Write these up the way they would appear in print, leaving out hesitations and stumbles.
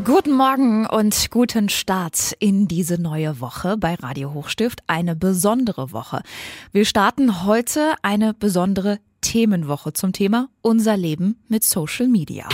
Guten Morgen und guten Start in diese neue Woche bei Radio Hochstift. Eine besondere Woche. Wir starten heute eine besondere Themenwoche zum Thema Unser Leben mit Social Media.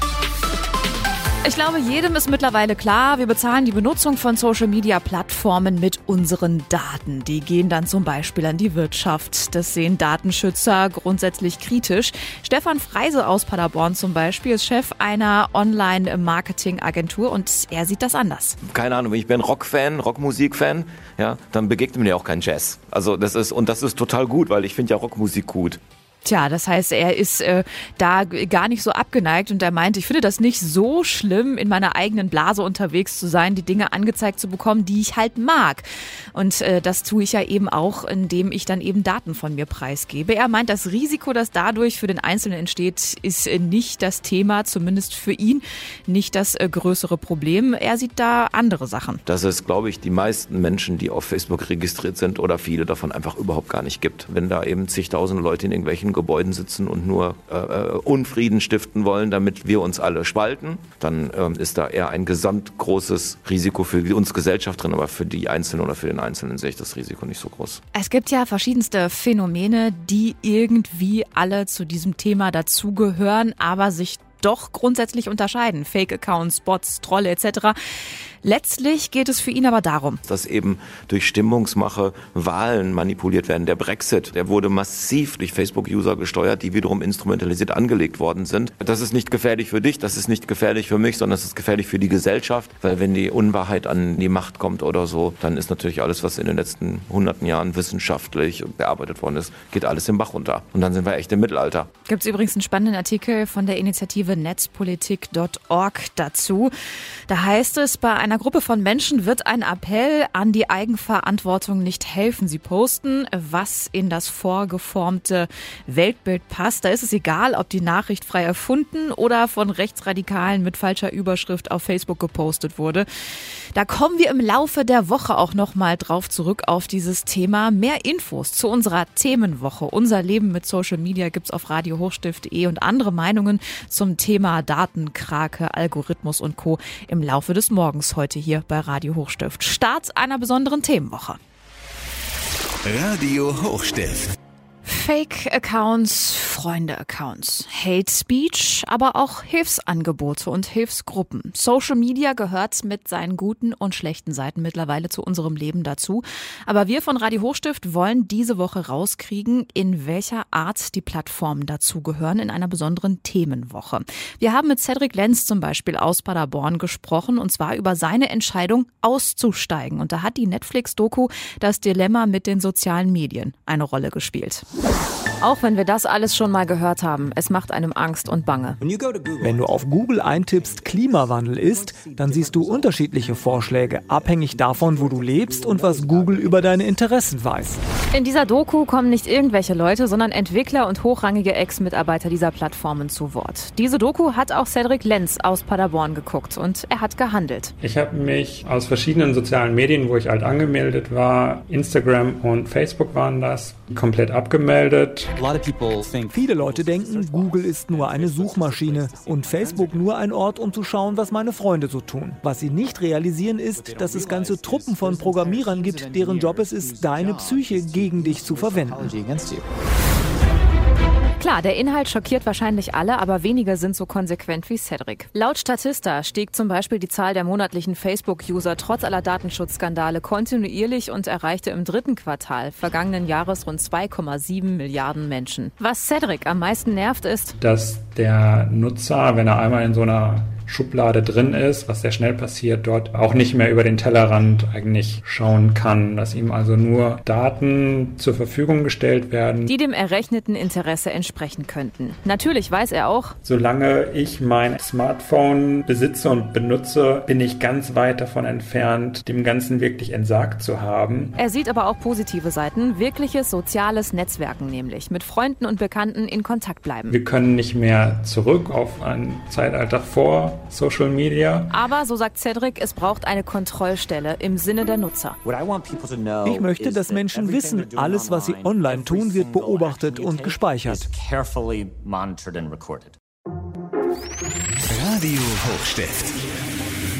Ich glaube, jedem ist mittlerweile klar, wir bezahlen die Benutzung von Social-Media-Plattformen mit unseren Daten. Die gehen dann zum Beispiel an die Wirtschaft. Das sehen Datenschützer grundsätzlich kritisch. Stefan Freise aus Paderborn zum Beispiel ist Chef einer Online-Marketing-Agentur und er sieht das anders. Keine Ahnung, wenn ich bin Rockfan, Rockmusik-Fan, ja, dann begegnet mir ja auch kein Jazz. Also das ist total gut, weil ich finde ja Rockmusik gut. Tja, das heißt, er ist da gar nicht so abgeneigt und er meint, ich finde das nicht so schlimm, in meiner eigenen Blase unterwegs zu sein, die Dinge angezeigt zu bekommen, die ich halt mag. Und das tue ich ja eben auch, indem ich dann eben Daten von mir preisgebe. Er meint, das Risiko, das dadurch für den Einzelnen entsteht, ist nicht das Thema, zumindest für ihn nicht das größere Problem. Er sieht da andere Sachen. Dass es, glaube ich, die meisten Menschen, die auf Facebook registriert sind oder viele davon einfach überhaupt gar nicht gibt. Wenn da eben zigtausende Leute in irgendwelchen Gebäuden sitzen und nur Unfrieden stiften wollen, damit wir uns alle spalten, dann ist da eher ein gesamtgroßes Risiko für uns Gesellschaft drin, aber für die Einzelnen oder für den Einzelnen sehe ich das Risiko nicht so groß. Es gibt ja verschiedenste Phänomene, die irgendwie alle zu diesem Thema dazugehören, aber sich doch grundsätzlich unterscheiden. Fake-Accounts, Bots, Trolle etc. Letztlich geht es für ihn aber darum, dass eben durch Stimmungsmache Wahlen manipuliert werden. Der Brexit, der wurde massiv durch Facebook-User gesteuert, die wiederum instrumentalisiert angelegt worden sind. Das ist nicht gefährlich für dich, das ist nicht gefährlich für mich, sondern es ist gefährlich für die Gesellschaft, weil wenn die Unwahrheit an die Macht kommt oder so, dann ist natürlich alles, was in den letzten hunderten Jahren wissenschaftlich bearbeitet worden ist, geht alles im Bach runter. Und dann sind wir echt im Mittelalter. Gibt es übrigens einen spannenden Artikel von der Initiative netzpolitik.org dazu. Da heißt es, bei einer Gruppe von Menschen wird ein Appell an die Eigenverantwortung nicht helfen. Sie posten, was in das vorgeformte Weltbild passt. Da ist es egal, ob die Nachricht frei erfunden oder von Rechtsradikalen mit falscher Überschrift auf Facebook gepostet wurde. Da kommen wir im Laufe der Woche auch nochmal drauf zurück auf dieses Thema. Mehr Infos zu unserer Themenwoche. Unser Leben mit Social Media gibt's auf radiohochstift.de und andere Meinungen zum Thema Datenkrake, Algorithmus und Co. im Laufe des Morgens heute hier bei Radio Hochstift. Start einer besonderen Themenwoche. Radio Hochstift. Fake-Accounts, Freunde-Accounts, Hate Speech, aber auch Hilfsangebote und Hilfsgruppen. Social Media gehört mit seinen guten und schlechten Seiten mittlerweile zu unserem Leben dazu. Aber wir von Radio Hochstift wollen diese Woche rauskriegen, in welcher Art die Plattformen dazugehören in einer besonderen Themenwoche. Wir haben mit Cedric Lenz zum Beispiel aus Paderborn gesprochen und zwar über seine Entscheidung auszusteigen. Und da hat die Netflix-Doku Das Dilemma mit den sozialen Medien eine Rolle gespielt. Auch wenn wir das alles schon mal gehört haben, es macht einem Angst und Bange. Wenn du auf Google eintippst, Klimawandel ist, dann siehst du unterschiedliche Vorschläge, abhängig davon, wo du lebst und was Google über deine Interessen weiß. In dieser Doku kommen nicht irgendwelche Leute, sondern Entwickler und hochrangige Ex-Mitarbeiter dieser Plattformen zu Wort. Diese Doku hat auch Cedric Lenz aus Paderborn geguckt und er hat gehandelt. Ich habe mich aus verschiedenen sozialen Medien, wo ich halt angemeldet war, Instagram und Facebook waren das, komplett abgemeldet. Viele Leute denken, Google ist nur eine Suchmaschine und Facebook nur ein Ort, um zu schauen, was meine Freunde so tun. Was sie nicht realisieren ist, dass es ganze Truppen von Programmierern gibt, deren Job es ist, deine Psyche gegen dich zu verwenden. Klar, der Inhalt schockiert wahrscheinlich alle, aber wenige sind so konsequent wie Cedric. Laut Statista stieg zum Beispiel die Zahl der monatlichen Facebook-User trotz aller Datenschutzskandale kontinuierlich und erreichte im 3. Quartal vergangenen Jahres rund 2,7 Milliarden Menschen. Was Cedric am meisten nervt ist, dass der Nutzer, wenn er einmal in so einer Schublade drin ist, was sehr schnell passiert, dort auch nicht mehr über den Tellerrand eigentlich schauen kann, dass ihm also nur Daten zur Verfügung gestellt werden, die dem errechneten Interesse entsprechen könnten. Natürlich weiß er auch, solange ich mein Smartphone besitze und benutze, bin ich ganz weit davon entfernt, dem Ganzen wirklich entsagt zu haben. Er sieht aber auch positive Seiten, wirkliches soziales Netzwerken nämlich, mit Freunden und Bekannten in Kontakt bleiben. Wir können nicht mehr zurück auf ein Zeitalter vor Social Media. Aber, so sagt Cedric, es braucht eine Kontrollstelle im Sinne der Nutzer. Ich möchte, dass Menschen wissen, alles, was sie online tun, wird beobachtet und gespeichert. Radio Hochstift.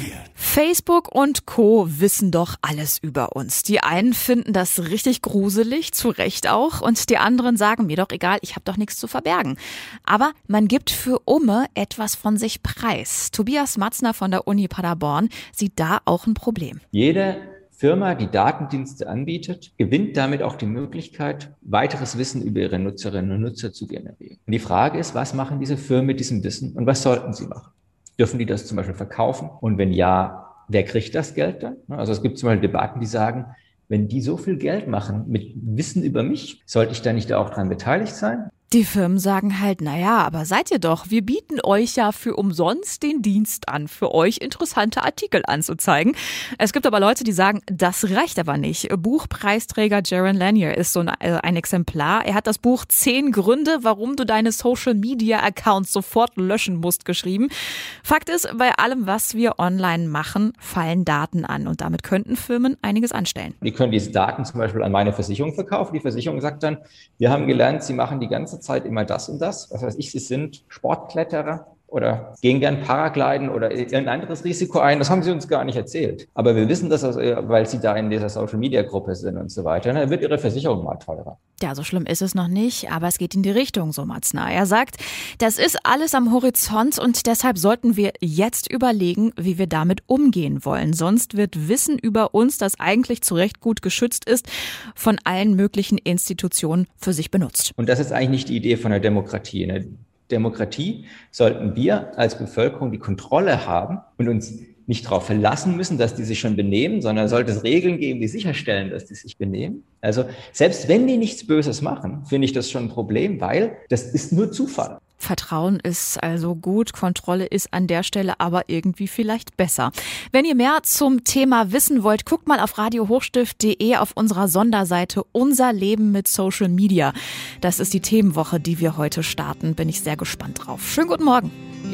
Facebook und Co. wissen doch alles über uns. Die einen finden das richtig gruselig, zu Recht auch, und die anderen sagen, mir doch egal, ich habe doch nichts zu verbergen. Aber man gibt für Umme etwas von sich preis. Tobias Matzner von der Uni Paderborn sieht da auch ein Problem. Jede Firma, die Datendienste anbietet, gewinnt damit auch die Möglichkeit, weiteres Wissen über ihre Nutzerinnen und Nutzer zu generieren. Und die Frage ist, was machen diese Firmen mit diesem Wissen und was sollten sie machen? Dürfen die das zum Beispiel verkaufen? Und wenn ja, wer kriegt das Geld dann? Also es gibt zum Beispiel Debatten, die sagen, wenn die so viel Geld machen mit Wissen über mich, sollte ich da nicht auch dran beteiligt sein? Die Firmen sagen halt, naja, aber seid ihr doch, wir bieten euch ja für umsonst den Dienst an, für euch interessante Artikel anzuzeigen. Es gibt aber Leute, die sagen, das reicht aber nicht. Buchpreisträger Jaron Lanier ist so ein Exemplar. Er hat das Buch 10 Gründe, warum du deine Social-Media-Accounts sofort löschen musst, geschrieben. Fakt ist, bei allem, was wir online machen, fallen Daten an und damit könnten Firmen einiges anstellen. Die können diese Daten zum Beispiel an meine Versicherung verkaufen. Die Versicherung sagt dann, wir haben gelernt, sie machen die ganze Zeit immer das und das. Was weiß ich, sie sind Sportkletterer oder gehen gern Paragliden oder irgendein anderes Risiko ein. Das haben sie uns gar nicht erzählt. Aber wir wissen das, weil sie da in dieser Social-Media-Gruppe sind und so weiter. Dann wird ihre Versicherung mal teurer. Ja, so schlimm ist es noch nicht, aber es geht in die Richtung, so Matzner. Er sagt, das ist alles am Horizont und deshalb sollten wir jetzt überlegen, wie wir damit umgehen wollen. Sonst wird Wissen über uns, das eigentlich zu Recht gut geschützt ist, von allen möglichen Institutionen für sich benutzt. Und das ist eigentlich nicht die Idee von der Demokratie. In der Demokratie sollten wir als Bevölkerung die Kontrolle haben und uns nicht darauf verlassen müssen, dass die sich schon benehmen, sondern sollte es Regeln geben, die sicherstellen, dass die sich benehmen. Also selbst wenn die nichts Böses machen, finde ich das schon ein Problem, weil das ist nur Zufall. Vertrauen ist also gut, Kontrolle ist an der Stelle aber irgendwie vielleicht besser. Wenn ihr mehr zum Thema wissen wollt, guckt mal auf radiohochstift.de auf unserer Sonderseite Unser Leben mit Social Media. Das ist die Themenwoche, die wir heute starten. Bin ich sehr gespannt drauf. Schönen guten Morgen.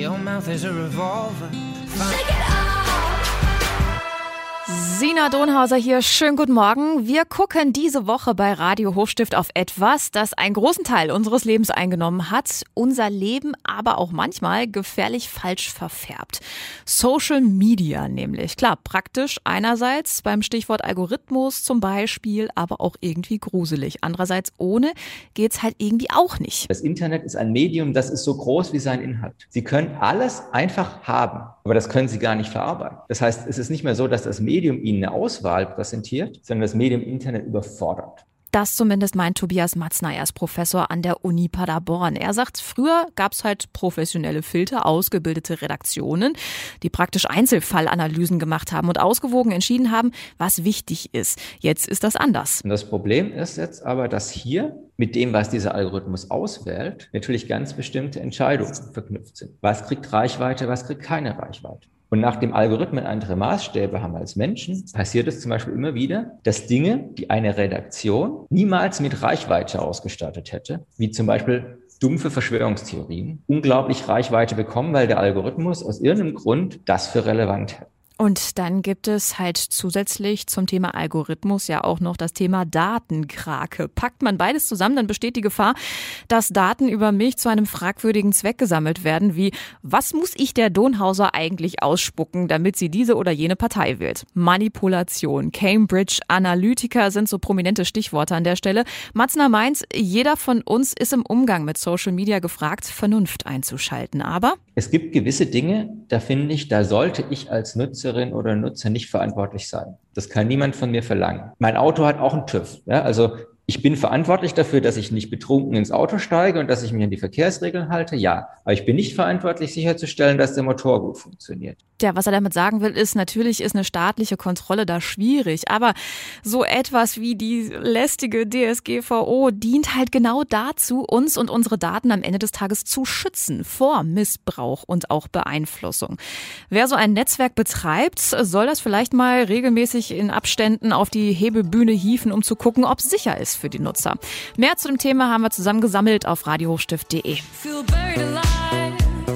Sina Donhauser hier, schönen guten Morgen. Wir gucken diese Woche bei Radio Hochstift auf etwas, das einen großen Teil unseres Lebens eingenommen hat, unser Leben aber auch manchmal gefährlich falsch verfärbt. Social Media nämlich. Klar, praktisch einerseits beim Stichwort Algorithmus zum Beispiel, aber auch irgendwie gruselig. Andererseits ohne geht's halt irgendwie auch nicht. Das Internet ist ein Medium, das ist so groß wie sein Inhalt. Sie können alles einfach haben, aber das können Sie gar nicht verarbeiten. Das heißt, es ist nicht mehr so, dass das Medium Ihnen eine Auswahl präsentiert, sondern das Medium Internet überfordert. Das zumindest meint Tobias Matzner, er ist Professor an der Uni Paderborn. Er sagt, früher gab es halt professionelle Filter, ausgebildete Redaktionen, die praktisch Einzelfallanalysen gemacht haben und ausgewogen entschieden haben, was wichtig ist. Jetzt ist das anders. Und das Problem ist jetzt aber, dass hier mit dem, was dieser Algorithmus auswählt, natürlich ganz bestimmte Entscheidungen verknüpft sind. Was kriegt Reichweite, was kriegt keine Reichweite? Und nachdem Algorithmen andere Maßstäbe haben als Menschen, passiert es zum Beispiel immer wieder, dass Dinge, die eine Redaktion niemals mit Reichweite ausgestattet hätte, wie zum Beispiel dumpfe Verschwörungstheorien, unglaublich Reichweite bekommen, weil der Algorithmus aus irgendeinem Grund das für relevant hält. Und dann gibt es halt zusätzlich zum Thema Algorithmus ja auch noch das Thema Datenkrake. Packt man beides zusammen, dann besteht die Gefahr, dass Daten über mich zu einem fragwürdigen Zweck gesammelt werden, wie was muss ich der Donhauser eigentlich ausspucken, damit sie diese oder jene Partei wählt? Manipulation, Cambridge Analytica sind so prominente Stichworte an der Stelle. Matzner meint, jeder von uns ist im Umgang mit Social Media gefragt, Vernunft einzuschalten. Aber es gibt gewisse Dinge, da finde ich, da sollte ich als Nutzerin oder Nutzer nicht verantwortlich sein. Das kann niemand von mir verlangen. Mein Auto hat auch einen TÜV. Ja, also ich bin verantwortlich dafür, dass ich nicht betrunken ins Auto steige und dass ich mich an die Verkehrsregeln halte, ja. Aber ich bin nicht verantwortlich, sicherzustellen, dass der Motor gut funktioniert. Ja, was er damit sagen will, ist, natürlich ist eine staatliche Kontrolle da schwierig. Aber so etwas wie die lästige DSGVO dient halt genau dazu, uns und unsere Daten am Ende des Tages zu schützen vor Missbrauch und auch Beeinflussung. Wer so ein Netzwerk betreibt, soll das vielleicht mal regelmäßig in Abständen auf die Hebebühne hieven, um zu gucken, ob es sicher ist für die Nutzer. Mehr zu dem Thema haben wir zusammengesammelt auf radiohochstift.de.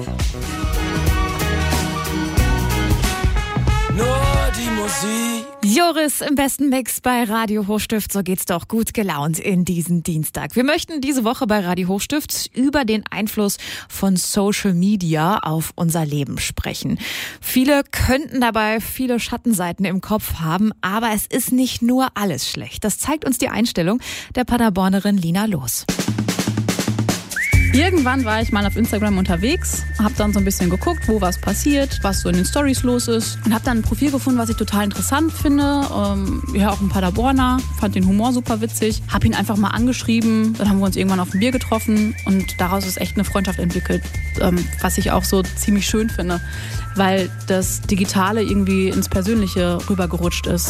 Nur die Musik. Joris im besten Mix bei Radio Hochstift. So geht's doch gut gelaunt in diesen Dienstag. Wir möchten diese Woche bei Radio Hochstift über den Einfluss von Social Media auf unser Leben sprechen. Viele könnten dabei viele Schattenseiten im Kopf haben, aber es ist nicht nur alles schlecht. Das zeigt uns die Einstellung der Paderbornerin Lina Loos. Irgendwann war ich mal auf Instagram unterwegs, habe dann so ein bisschen geguckt, wo was passiert, was so in den Stories los ist und habe dann ein Profil gefunden, was ich total interessant finde. Ja, auch ein Paderborner, fand den Humor super witzig, habe ihn einfach mal angeschrieben, dann haben wir uns irgendwann auf ein Bier getroffen und daraus ist echt eine Freundschaft entwickelt, was ich auch so ziemlich schön finde, weil das Digitale irgendwie ins Persönliche rübergerutscht ist.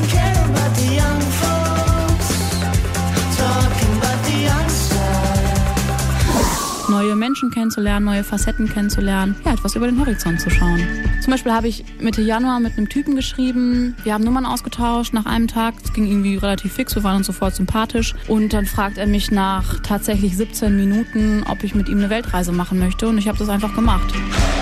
Neue Menschen kennenzulernen, neue Facetten kennenzulernen, ja, etwas über den Horizont zu schauen. Zum Beispiel habe ich Mitte Januar mit einem Typen geschrieben, wir haben Nummern ausgetauscht nach einem Tag, es ging irgendwie relativ fix, wir waren uns sofort sympathisch und dann fragt er mich nach tatsächlich 17 Minuten, ob ich mit ihm eine Weltreise machen möchte und ich habe das einfach gemacht.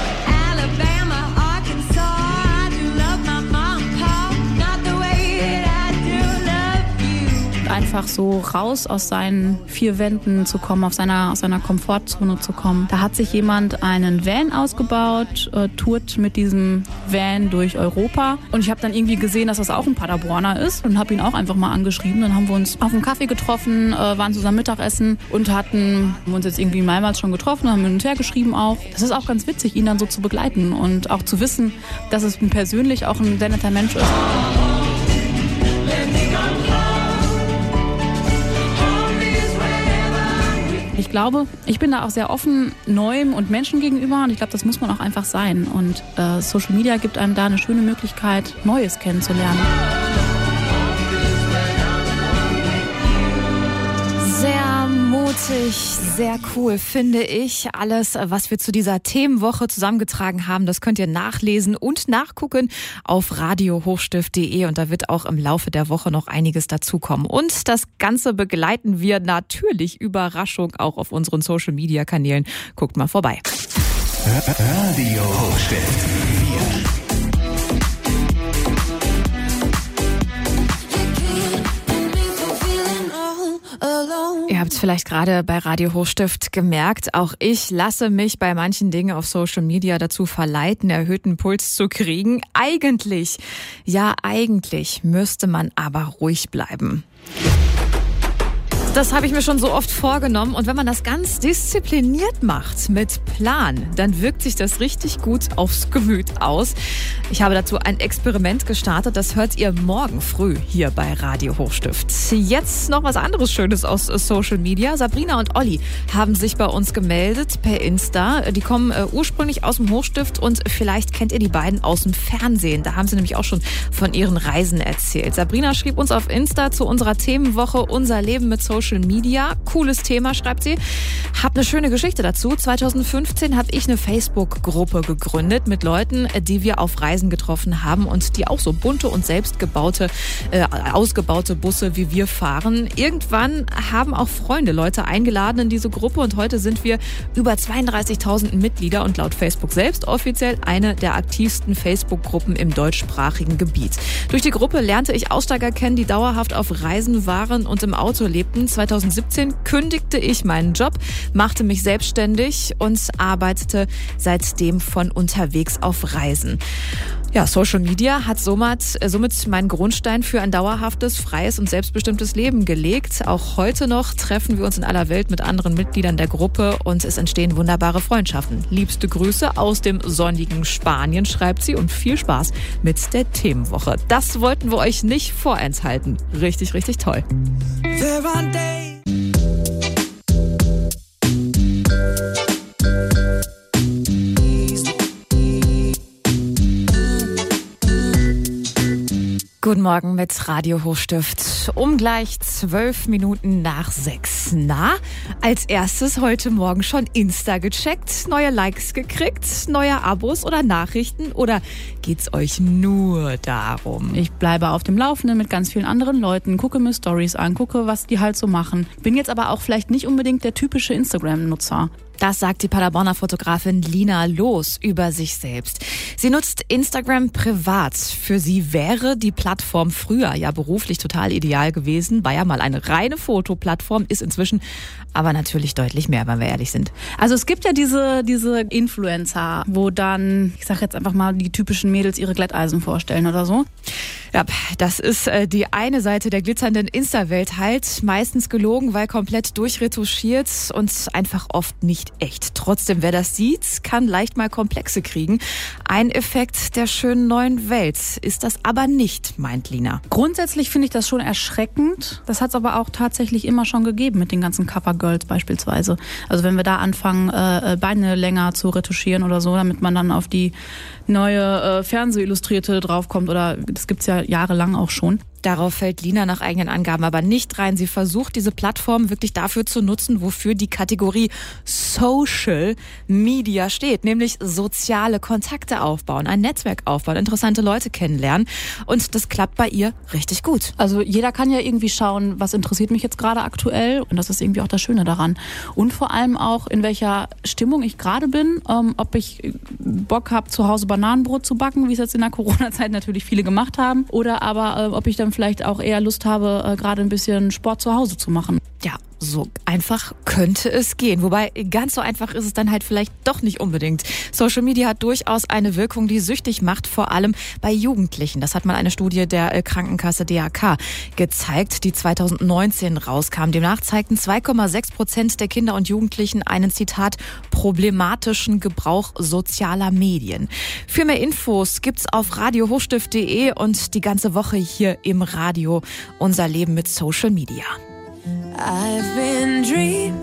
Einfach so raus aus seinen 4 Wänden zu kommen, aus seiner Komfortzone zu kommen. Da hat sich jemand einen Van ausgebaut, tourt mit diesem Van durch Europa. Und ich habe dann irgendwie gesehen, dass das auch ein Paderborner ist und habe ihn auch einfach mal angeschrieben. Dann haben wir uns auf einen Kaffee getroffen, waren zusammen Mittagessen und haben uns jetzt irgendwie mehrmals schon getroffen, haben hin und her geschrieben auch. Das ist auch ganz witzig, ihn dann so zu begleiten und auch zu wissen, dass es persönlich auch ein sehr netter Mensch ist. Ich glaube, ich bin da auch sehr offen Neuem und Menschen gegenüber und ich glaube, das muss man auch einfach sein. Und Social Media gibt einem da eine schöne Möglichkeit, Neues kennenzulernen. Sehr mutig, sehr cool, finde ich. Alles, was wir zu dieser Themenwoche zusammengetragen haben, das könnt ihr nachlesen und nachgucken auf radiohochstift.de und da wird auch im Laufe der Woche noch einiges dazukommen. Und das Ganze begleiten wir natürlich, Überraschung, auch auf unseren Social-Media-Kanälen. Guckt mal vorbei. Radio Hochstift. Ihr habt es vielleicht gerade bei Radio Hochstift gemerkt, auch ich lasse mich bei manchen Dingen auf Social Media dazu verleiten, erhöhten Puls zu kriegen. Eigentlich müsste man aber ruhig bleiben. Das habe ich mir schon so oft vorgenommen und wenn man das ganz diszipliniert macht, mit Plan, dann wirkt sich das richtig gut aufs Gemüt aus. Ich habe dazu ein Experiment gestartet, das hört ihr morgen früh hier bei Radio Hochstift. Jetzt noch was anderes Schönes aus Social Media. Sabrina und Olli haben sich bei uns gemeldet per Insta. Die kommen ursprünglich aus dem Hochstift und vielleicht kennt ihr die beiden aus dem Fernsehen. Da haben sie nämlich auch schon von ihren Reisen erzählt. Sabrina schrieb uns auf Insta zu unserer Themenwoche Unser Leben mit Social Media. Cooles Thema, schreibt sie. Hab eine schöne Geschichte dazu. 2015 habe ich eine Facebook-Gruppe gegründet mit Leuten, die wir auf Reisen getroffen haben und die auch so bunte und selbstgebaute, ausgebaute Busse wie wir fahren. Irgendwann haben auch Freunde Leute eingeladen in diese Gruppe und heute sind wir über 32.000 Mitglieder und laut Facebook selbst offiziell eine der aktivsten Facebook-Gruppen im deutschsprachigen Gebiet. Durch die Gruppe lernte ich Aussteiger kennen, die dauerhaft auf Reisen waren und im Auto lebten. 2017 kündigte ich meinen Job, machte mich selbstständig und arbeitete seitdem von unterwegs auf Reisen. Ja, Social Media hat somit meinen Grundstein für ein dauerhaftes, freies und selbstbestimmtes Leben gelegt. Auch heute noch treffen wir uns in aller Welt mit anderen Mitgliedern der Gruppe und es entstehen wunderbare Freundschaften. Liebste Grüße aus dem sonnigen Spanien, schreibt sie, und viel Spaß mit der Themenwoche. Das wollten wir euch nicht vorenthalten. Richtig, richtig toll. Guten Morgen mit Radio Hochstift. Um gleich 12 Minuten nach 6. Na, als erstes heute Morgen schon Insta gecheckt, neue Likes gekriegt, neue Abos oder Nachrichten oder geht's euch nur darum? Ich bleibe auf dem Laufenden mit ganz vielen anderen Leuten, gucke mir Stories an, gucke, was die halt so machen. Bin jetzt aber auch vielleicht nicht unbedingt der typische Instagram-Nutzer. Das sagt die Paderborner Fotografin Lina Loos über sich selbst. Sie nutzt Instagram privat. Für sie wäre die Plattform früher ja beruflich total ideal gewesen. War ja mal eine reine Fotoplattform, ist inzwischen aber natürlich deutlich mehr, wenn wir ehrlich sind. Also es gibt ja diese Influencer, wo dann, ich sag jetzt einfach mal, die typischen Mädels ihre Glätteisen vorstellen oder so. Ja, das ist die eine Seite der glitzernden Insta-Welt halt. Meistens gelogen, weil komplett durchretuschiert und einfach oft nicht echt. Trotzdem, wer das sieht, kann leicht mal Komplexe kriegen. Ein Effekt der schönen neuen Welt ist das aber nicht, meint Lina. Grundsätzlich finde ich das schon erschreckend. Das hat es aber auch tatsächlich immer schon gegeben mit den ganzen Covergirls beispielsweise. Also wenn wir da anfangen, Beine länger zu retuschieren oder so, damit man dann auf die neue Fernsehillustrierte draufkommt, oder das gibt's ja jahrelang auch schon. Darauf fällt Lina nach eigenen Angaben aber nicht rein. Sie versucht, diese Plattform wirklich dafür zu nutzen, wofür die Kategorie Social Media steht, nämlich soziale Kontakte aufbauen, ein Netzwerk aufbauen, interessante Leute kennenlernen. Und das klappt bei ihr richtig gut. Also jeder kann ja irgendwie schauen, was interessiert mich jetzt gerade aktuell, und das ist irgendwie auch das Schöne daran. Und vor allem auch, in welcher Stimmung ich gerade bin, ob ich Bock habe, zu Hause Bananenbrot zu backen, wie es jetzt in der Corona-Zeit natürlich viele gemacht haben, oder aber ob ich dann vielleicht auch eher Lust habe, gerade ein bisschen Sport zu Hause zu machen. Ja, so einfach könnte es gehen. Wobei, ganz so einfach ist es dann halt vielleicht doch nicht unbedingt. Social Media hat durchaus eine Wirkung, die süchtig macht, vor allem bei Jugendlichen. Das hat mal eine Studie der Krankenkasse DAK gezeigt, die 2019 rauskam. Demnach zeigten 2,6% der Kinder und Jugendlichen einen, Zitat, problematischen Gebrauch sozialer Medien. Für mehr Infos gibt's auf radiohochstift.de und die ganze Woche hier im Radio unser Leben mit Social Media. I've been dreaming.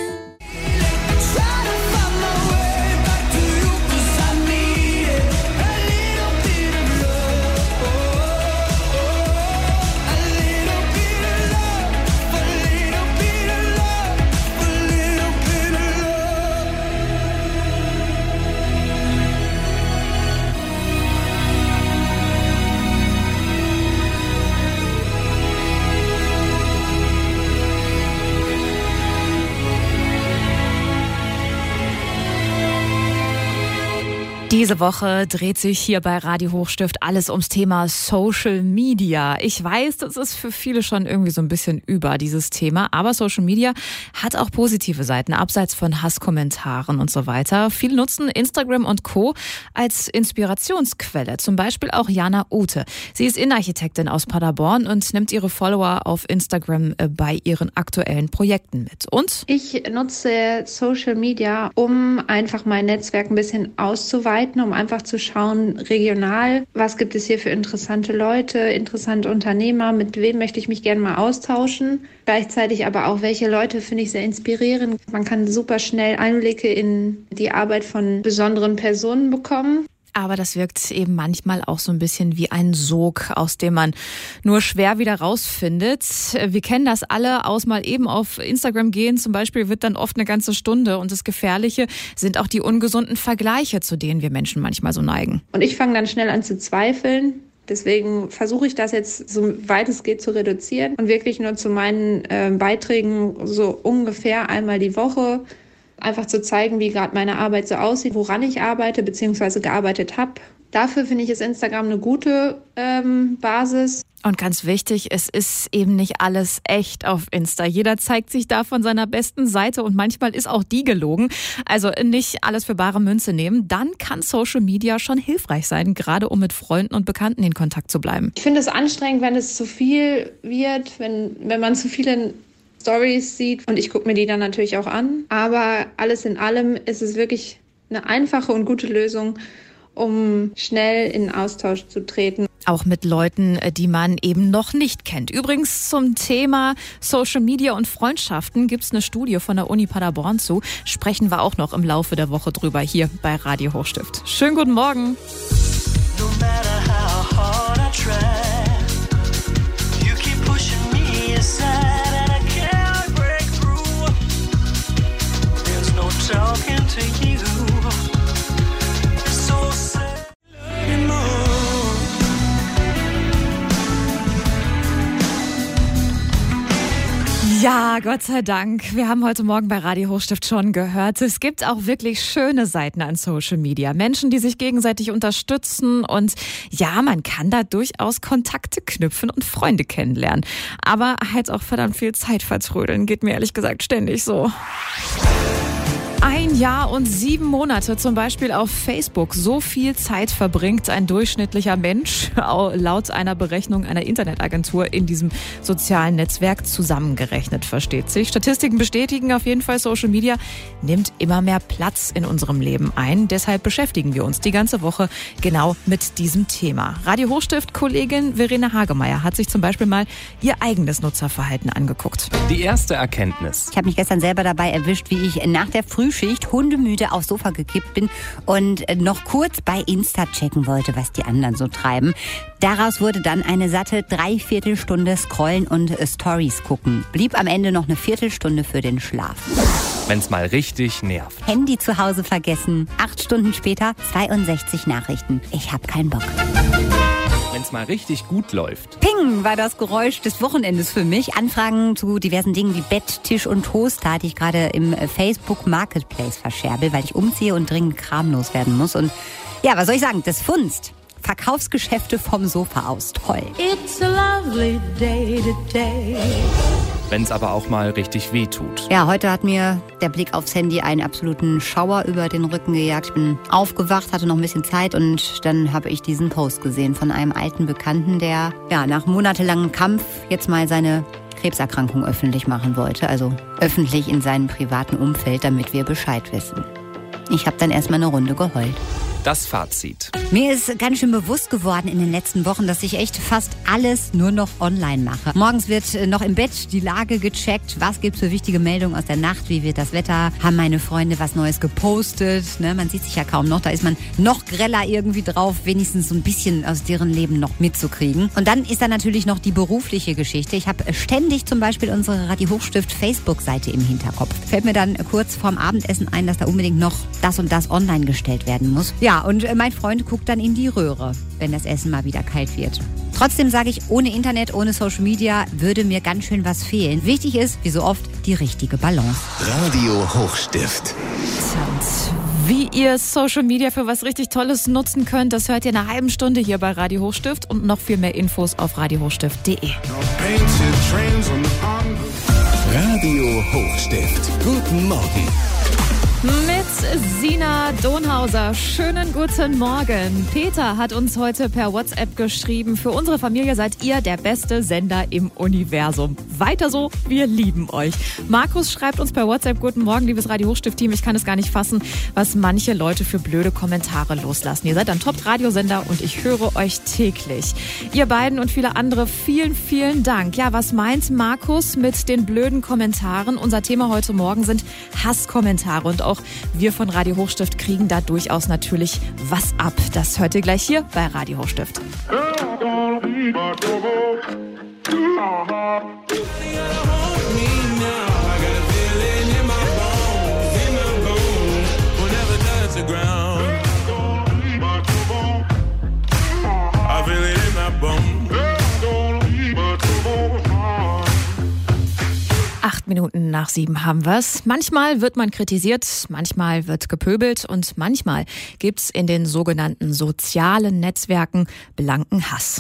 Diese Woche dreht sich hier bei Radio Hochstift alles ums Thema Social Media. Ich weiß, das ist für viele schon irgendwie so ein bisschen über dieses Thema, aber Social Media hat auch positive Seiten, abseits von Hasskommentaren und so weiter. Viele nutzen Instagram und Co. als Inspirationsquelle, zum Beispiel auch Jana Ute. Sie ist Innenarchitektin aus Paderborn und nimmt ihre Follower auf Instagram bei ihren aktuellen Projekten mit. Und? Ich nutze Social Media, um einfach mein Netzwerk ein bisschen auszuweiten, um einfach zu schauen, regional, was gibt es hier für interessante Leute, interessante Unternehmer, mit wem möchte ich mich gerne mal austauschen. Gleichzeitig aber auch, welche Leute finde ich sehr inspirierend. Man kann super schnell Einblicke in die Arbeit von besonderen Personen bekommen. Aber das wirkt eben manchmal auch so ein bisschen wie ein Sog, aus dem man nur schwer wieder rausfindet. Wir kennen das alle, aus mal eben auf Instagram gehen zum Beispiel wird dann oft eine ganze Stunde. Und das Gefährliche sind auch die ungesunden Vergleiche, zu denen wir Menschen manchmal so neigen. Und ich fange dann schnell an zu zweifeln. Deswegen versuche ich das jetzt, so weit es geht, zu reduzieren und wirklich nur zu meinen Beiträgen so ungefähr einmal die Woche einfach zu zeigen, wie gerade meine Arbeit so aussieht, woran ich arbeite bzw. gearbeitet habe. Dafür finde ich, ist Instagram eine gute Basis. Und ganz wichtig, es ist eben nicht alles echt auf Insta. Jeder zeigt sich da von seiner besten Seite und manchmal ist auch die gelogen. Also nicht alles für bare Münze nehmen. Dann kann Social Media schon hilfreich sein, gerade um mit Freunden und Bekannten in Kontakt zu bleiben. Ich finde es anstrengend, wenn es zu viel wird, wenn man zu viele Stories sieht, und ich gucke mir die dann natürlich auch an. Aber alles in allem ist es wirklich eine einfache und gute Lösung, um schnell in Austausch zu treten. Auch mit Leuten, die man eben noch nicht kennt. Übrigens zum Thema Social Media und Freundschaften gibt's eine Studie von der Uni Paderborn zu. Sprechen wir auch noch im Laufe der Woche drüber hier bei Radio Hochstift. Schönen guten Morgen. No matter how hard I try, you keep pushing me aside. Talking to you, so sad anymore. Ja, Gott sei Dank. Wir haben heute Morgen bei Radio Hochstift schon gehört, es gibt auch wirklich schöne Seiten an Social Media. Menschen, die sich gegenseitig unterstützen und ja, man kann da durchaus Kontakte knüpfen und Freunde kennenlernen. Aber halt auch verdammt viel Zeit vertrödeln, geht mir ehrlich gesagt ständig so. 1 Jahr und 7 Monate zum Beispiel auf Facebook. So viel Zeit verbringt ein durchschnittlicher Mensch, laut einer Berechnung einer Internetagentur in diesem sozialen Netzwerk zusammengerechnet, versteht sich. Statistiken bestätigen auf jeden Fall, Social Media nimmt immer mehr Platz in unserem Leben ein. Deshalb beschäftigen wir uns die ganze Woche genau mit diesem Thema. Radio Hochstift-Kollegin Verena Hagemeyer hat sich zum Beispiel mal ihr eigenes Nutzerverhalten angeguckt. Die erste Erkenntnis. Ich habe mich gestern selber dabei erwischt, wie ich nach der Frühschicht hundemüde aufs Sofa gekippt bin und noch kurz bei Insta checken wollte, was die anderen so treiben. Daraus wurde dann eine satte 3/4 Stunde Scrollen und Stories gucken. Blieb am Ende noch eine Viertelstunde für den Schlaf. Wenn's mal richtig nervt. Handy zu Hause vergessen. 8 Stunden später 62 Nachrichten. Ich hab keinen Bock. Wenn's mal richtig gut läuft. Ping war das Geräusch des Wochenendes für mich. Anfragen zu diversen Dingen wie Bett, Tisch und Toaster, die ich gerade im Facebook Marketplace verscherbel, weil ich umziehe und dringend Kram loswerden muss. Und ja, was soll ich sagen? Das Funst. Verkaufsgeschäfte vom Sofa aus. Toll. It's a lovely day today. Wenn's aber auch mal richtig weh tut. Ja, heute hat mir der Blick aufs Handy einen absoluten Schauer über den Rücken gejagt. Ich bin aufgewacht, hatte noch ein bisschen Zeit und dann habe ich diesen Post gesehen von einem alten Bekannten, der ja nach monatelangem Kampf jetzt mal seine Krebserkrankung öffentlich machen wollte. Also öffentlich in seinem privaten Umfeld, damit wir Bescheid wissen. Ich habe dann erstmal eine Runde geheult. Das Fazit. Mir ist ganz schön bewusst geworden in den letzten Wochen, dass ich echt fast alles nur noch online mache. Morgens wird noch im Bett die Lage gecheckt. Was gibt's für wichtige Meldungen aus der Nacht? Wie wird das Wetter? Haben meine Freunde was Neues gepostet? Ne? Man sieht sich ja kaum noch. Da ist man noch greller irgendwie drauf, wenigstens so ein bisschen aus deren Leben noch mitzukriegen. Und dann ist da natürlich noch die berufliche Geschichte. Ich habe ständig zum Beispiel unsere Radio Hochstift Facebook-Seite im Hinterkopf. Fällt mir dann kurz vorm Abendessen ein, dass da unbedingt noch das und das online gestellt werden muss. Ja, und mein Freund guckt dann in die Röhre, wenn das Essen mal wieder kalt wird. Trotzdem sage ich, ohne Internet, ohne Social Media würde mir ganz schön was fehlen. Wichtig ist, wie so oft, die richtige Balance. Radio Hochstift. Wie ihr Social Media für was richtig Tolles nutzen könnt, das hört ihr in einer halben Stunde hier bei Radio Hochstift und noch viel mehr Infos auf radiohochstift.de. Radio Hochstift. Guten Morgen. Mit Sina Donhauser. Schönen guten Morgen. Peter hat uns heute per WhatsApp geschrieben, für unsere Familie seid ihr der beste Sender im Universum. Weiter so, wir lieben euch. Markus schreibt uns per WhatsApp, guten Morgen, liebes Radio Hochstift-Team. Ich kann es gar nicht fassen, was manche Leute für blöde Kommentare loslassen. Ihr seid ein Top-Radiosender und ich höre euch täglich. Ihr beiden und viele andere, vielen, vielen Dank. Ja, was meint Markus mit den blöden Kommentaren? Unser Thema heute Morgen sind Hasskommentare und auch wir von Radio Hochstift kriegen da durchaus natürlich was ab. Das hört ihr gleich hier bei Radio Hochstift. Minuten nach 7 haben wir's. Manchmal wird man kritisiert, manchmal wird gepöbelt und manchmal gibt's in den sogenannten sozialen Netzwerken blanken Hass.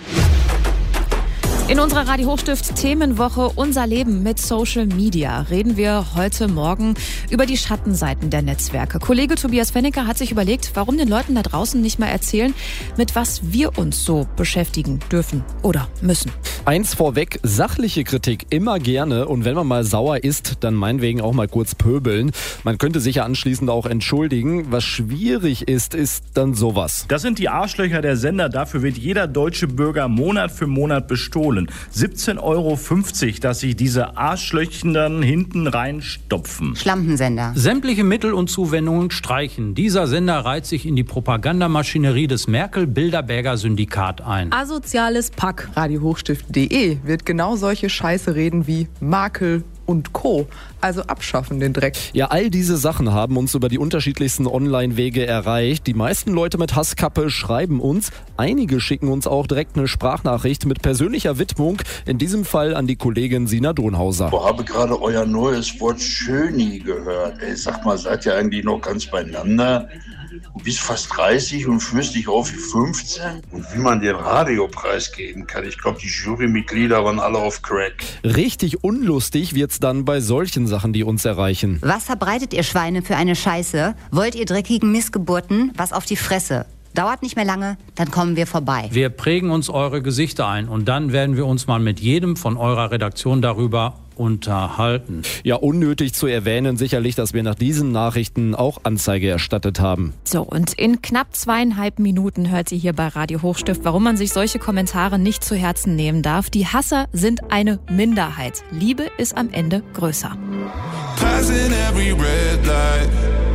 In unserer Radio Hochstift Themenwoche Unser Leben mit Social Media reden wir heute Morgen über die Schattenseiten der Netzwerke. Kollege Tobias Fennecker hat sich überlegt, warum den Leuten da draußen nicht mal erzählen, mit was wir uns so beschäftigen dürfen oder müssen. Eins vorweg, sachliche Kritik immer gerne und wenn man mal sauer ist, dann meinetwegen auch mal kurz pöbeln. Man könnte sich ja anschließend auch entschuldigen. Was schwierig ist dann sowas. Das sind die Arschlöcher der Sender. Dafür wird jeder deutsche Bürger Monat für Monat bestohlen. 17,50 €, dass sich diese Arschlöchen dann hinten reinstopfen. Schlampensender. Sämtliche Mittel und Zuwendungen streichen. Dieser Sender reiht sich in die Propagandamaschinerie des Merkel-Bilderberger-Syndikat ein. Asoziales Pack. Radio Hochstift.de wird genau solche Scheiße reden wie Makel, und Co. Also abschaffen den Dreck. Ja, all diese Sachen haben uns über die unterschiedlichsten Online-Wege erreicht. Die meisten Leute mit Hasskappe schreiben uns. Einige schicken uns auch direkt eine Sprachnachricht mit persönlicher Widmung. In diesem Fall an die Kollegin Sina Donhauser. Ich habe gerade euer neues Wort Schöni gehört. Ey, sag mal, seid ihr eigentlich noch ganz beieinander? Du bist fast 30 und fühlst dich auf wie 15? Und wie man den Radiopreis geben kann. Ich glaube, die Jurymitglieder waren alle auf Crack. Richtig unlustig wird's dann bei solchen Sachen, die uns erreichen. Was verbreitet ihr Schweine für eine Scheiße? Wollt ihr dreckigen Missgeburten? Was auf die Fresse? Dauert nicht mehr lange, dann kommen wir vorbei. Wir prägen uns eure Gesichter ein und dann werden wir uns mal mit jedem von eurer Redaktion darüber unterhalten. Ja, unnötig zu erwähnen sicherlich, dass wir nach diesen Nachrichten auch Anzeige erstattet haben. So, und in knapp 2,5 Minuten hört ihr hier bei Radio Hochstift, warum man sich solche Kommentare nicht zu Herzen nehmen darf. Die Hasser sind eine Minderheit. Liebe ist am Ende größer. Passing every red light.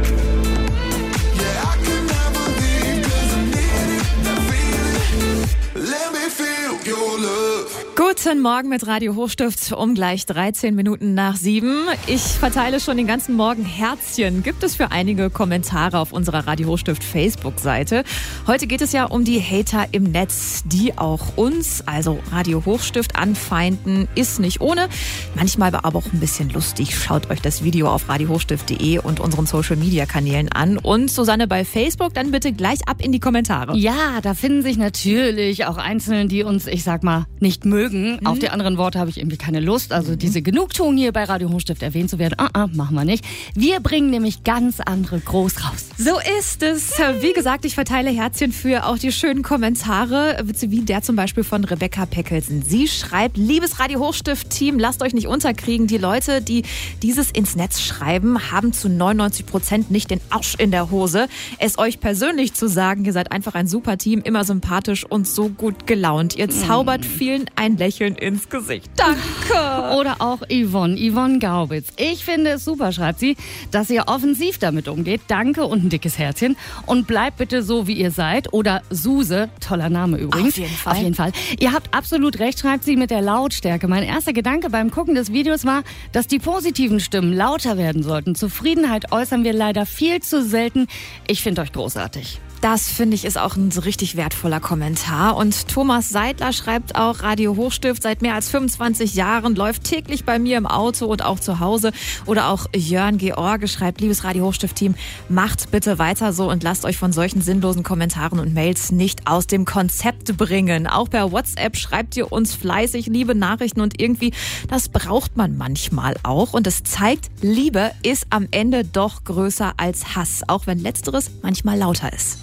Guten Morgen mit Radio Hochstift um gleich 13 Minuten nach 7. Ich verteile schon den ganzen Morgen Herzchen. Gibt es für einige Kommentare auf unserer Radio Hochstift Facebook-Seite. Heute geht es ja um die Hater im Netz, die auch uns, also Radio Hochstift, anfeinden. Ist nicht ohne, manchmal aber auch ein bisschen lustig. Schaut euch das Video auf radiohochstift.de und unseren Social-Media-Kanälen an. Und Susanne bei Facebook, dann bitte gleich ab in die Kommentare. Ja, da finden sich natürlich auch Einzelne, die uns, ich sag mal, nicht mögen. Auf die anderen Worte habe ich irgendwie keine Lust. Also diese Genugtuung hier bei Radio Hochstift erwähnt zu werden, machen wir nicht. Wir bringen nämlich ganz andere groß raus. So ist es. Wie gesagt, ich verteile Herzchen für auch die schönen Kommentare, wie der zum Beispiel von Rebecca Peckelsen. Sie schreibt, liebes Radio Hochstift-Team, lasst euch nicht unterkriegen. Die Leute, die dieses ins Netz schreiben, haben zu 99% nicht den Arsch in der Hose. Es euch persönlich zu sagen, ihr seid einfach ein super Team, immer sympathisch und so gut gelaunt. Ihr zaubert vielen ein Lächeln ins Gesicht. Danke. Oder auch Yvonne Gaubitz. Ich finde es super, schreibt sie, dass ihr offensiv damit umgeht. Danke und ein dickes Herzchen. Und bleibt bitte so, wie ihr seid. Oder Suse, toller Name übrigens. Auf jeden Fall. Ihr habt absolut recht, schreibt sie, mit der Lautstärke. Mein erster Gedanke beim Gucken des Videos war, dass die positiven Stimmen lauter werden sollten. Zufriedenheit äußern wir leider viel zu selten. Ich finde euch großartig. Das, finde ich, ist auch ein richtig wertvoller Kommentar. Und Thomas Seidler schreibt auch, Radio Hochstift seit mehr als 25 Jahren läuft täglich bei mir im Auto und auch zu Hause. Oder auch Jörn George schreibt, liebes Radio Hochstift-Team, macht bitte weiter so und lasst euch von solchen sinnlosen Kommentaren und Mails nicht aus dem Konzept bringen. Auch per WhatsApp schreibt ihr uns fleißig liebe Nachrichten und irgendwie, das braucht man manchmal auch. Und es zeigt, Liebe ist am Ende doch größer als Hass, auch wenn letzteres manchmal lauter ist.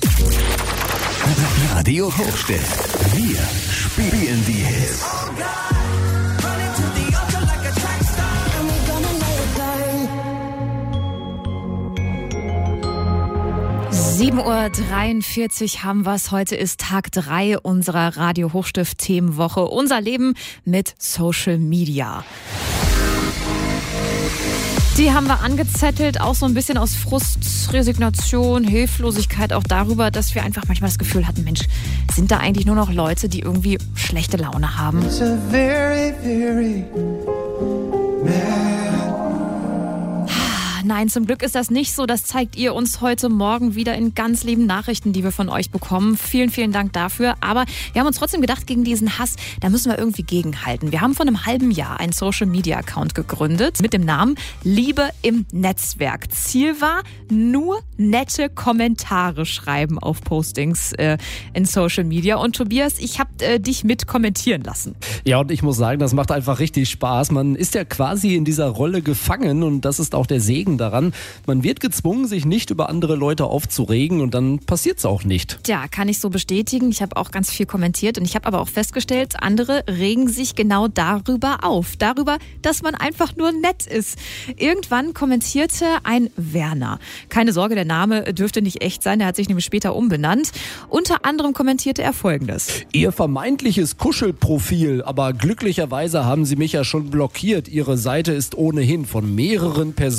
Radio Hochstift. Wir spielen die Hits. 7:43 Uhr haben wir es. Heute ist Tag 3 unserer Radio Hochstift Themenwoche. Unser Leben mit Social Media. Die haben wir angezettelt, auch so ein bisschen aus Frust, Resignation, Hilflosigkeit, auch darüber, dass wir einfach manchmal das Gefühl hatten, Mensch, sind da eigentlich nur noch Leute, die irgendwie schlechte Laune haben? It's a very, very Nein, zum Glück ist das nicht so. Das zeigt ihr uns heute Morgen wieder in ganz lieben Nachrichten, die wir von euch bekommen. Vielen, vielen Dank dafür. Aber wir haben uns trotzdem gedacht, gegen diesen Hass, da müssen wir irgendwie gegenhalten. Wir haben vor einem halben Jahr einen Social-Media-Account gegründet mit dem Namen Liebe im Netzwerk. Ziel war, nur nette Kommentare schreiben auf Postings in Social Media. Und Tobias, ich habe dich mit kommentieren lassen. Ja, und ich muss sagen, das macht einfach richtig Spaß. Man ist ja quasi in dieser Rolle gefangen und das ist auch der Segen daran. Man wird gezwungen, sich nicht über andere Leute aufzuregen und dann passiert's auch nicht. Ja, kann ich so bestätigen. Ich habe auch ganz viel kommentiert und ich habe aber auch festgestellt, andere regen sich genau darüber auf. Darüber, dass man einfach nur nett ist. Irgendwann kommentierte ein Werner. Keine Sorge, der Name dürfte nicht echt sein. Er hat sich nämlich später umbenannt. Unter anderem kommentierte er Folgendes. Ihr vermeintliches Kuschelprofil, aber glücklicherweise haben Sie mich ja schon blockiert. Ihre Seite ist ohnehin von mehreren Personen gemeldet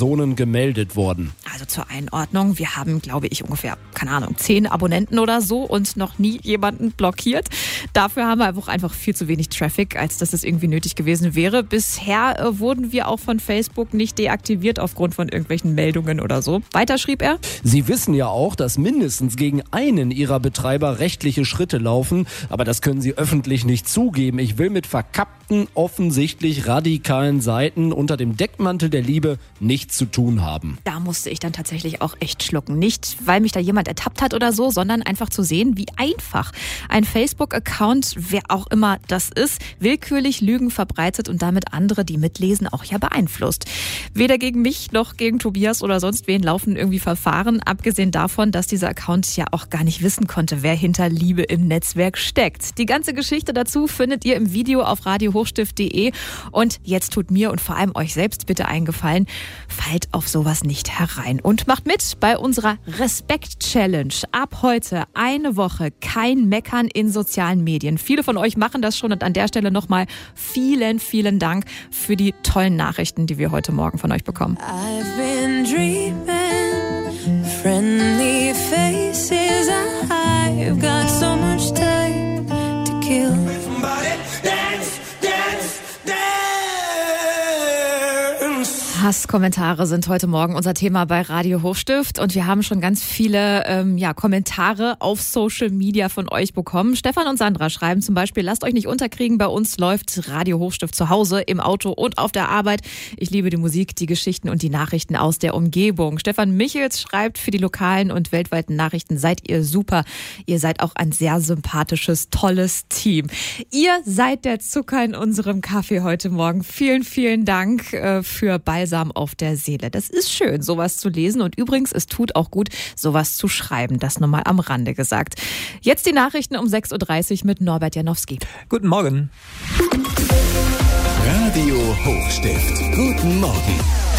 gemeldet worden. Also zur Einordnung, wir haben, glaube ich, ungefähr, 10 Abonnenten oder so und noch nie jemanden blockiert. Dafür haben wir einfach viel zu wenig Traffic, als dass es irgendwie nötig gewesen wäre. Bisher wurden wir auch von Facebook nicht deaktiviert aufgrund von irgendwelchen Meldungen oder so. Weiter schrieb er: Sie wissen ja auch, dass mindestens gegen einen Ihrer Betreiber rechtliche Schritte laufen, aber das können Sie öffentlich nicht zugeben. Ich will mit verkappten, offensichtlich radikalen Seiten unter dem Deckmantel der Liebe nichts zu tun haben. Da musste ich dann tatsächlich auch echt schlucken. Nicht, weil mich da jemand ertappt hat oder so, sondern einfach zu sehen, wie einfach ein Facebook-Account, wer auch immer das ist, willkürlich Lügen verbreitet und damit andere, die mitlesen, auch ja beeinflusst. Weder gegen mich noch gegen Tobias oder sonst wen laufen irgendwie Verfahren, abgesehen davon, dass dieser Account ja auch gar nicht wissen konnte, wer hinter Liebe im Netzwerk steckt. Die ganze Geschichte dazu findet ihr im Video auf radiohochstift.de und jetzt tut mir und vor allem euch selbst bitte einen Gefallen, fallt auf sowas nicht herein und macht mit bei unserer Respekt-Challenge. Ab heute eine Woche kein Meckern in sozialen Medien. Viele von euch machen das schon und an der Stelle nochmal vielen Dank für die tollen Nachrichten, die wir heute Morgen von euch bekommen. I've been dreaming, friendly faces, I've got so much time to kill. Hasskommentare sind heute Morgen unser Thema bei Radio Hochstift und wir haben schon ganz viele Kommentare auf Social Media von euch bekommen. Stefan und Sandra schreiben zum Beispiel: Lasst euch nicht unterkriegen, bei uns läuft Radio Hochstift zu Hause, im Auto und auf der Arbeit. Ich liebe die Musik, die Geschichten und die Nachrichten aus der Umgebung. Stefan Michels schreibt: Für die lokalen und weltweiten Nachrichten seid ihr super. Ihr seid auch ein sehr sympathisches, tolles Team. Ihr seid der Zucker in unserem Kaffee heute Morgen. Vielen Dank für Balsam auf der Seele. Das ist schön, sowas zu lesen und übrigens, es tut auch gut, sowas zu schreiben. Das nur mal am Rande gesagt. Jetzt die Nachrichten um 6.30 Uhr mit Norbert Janowski. Guten Morgen. Radio Hochstift. Guten Morgen.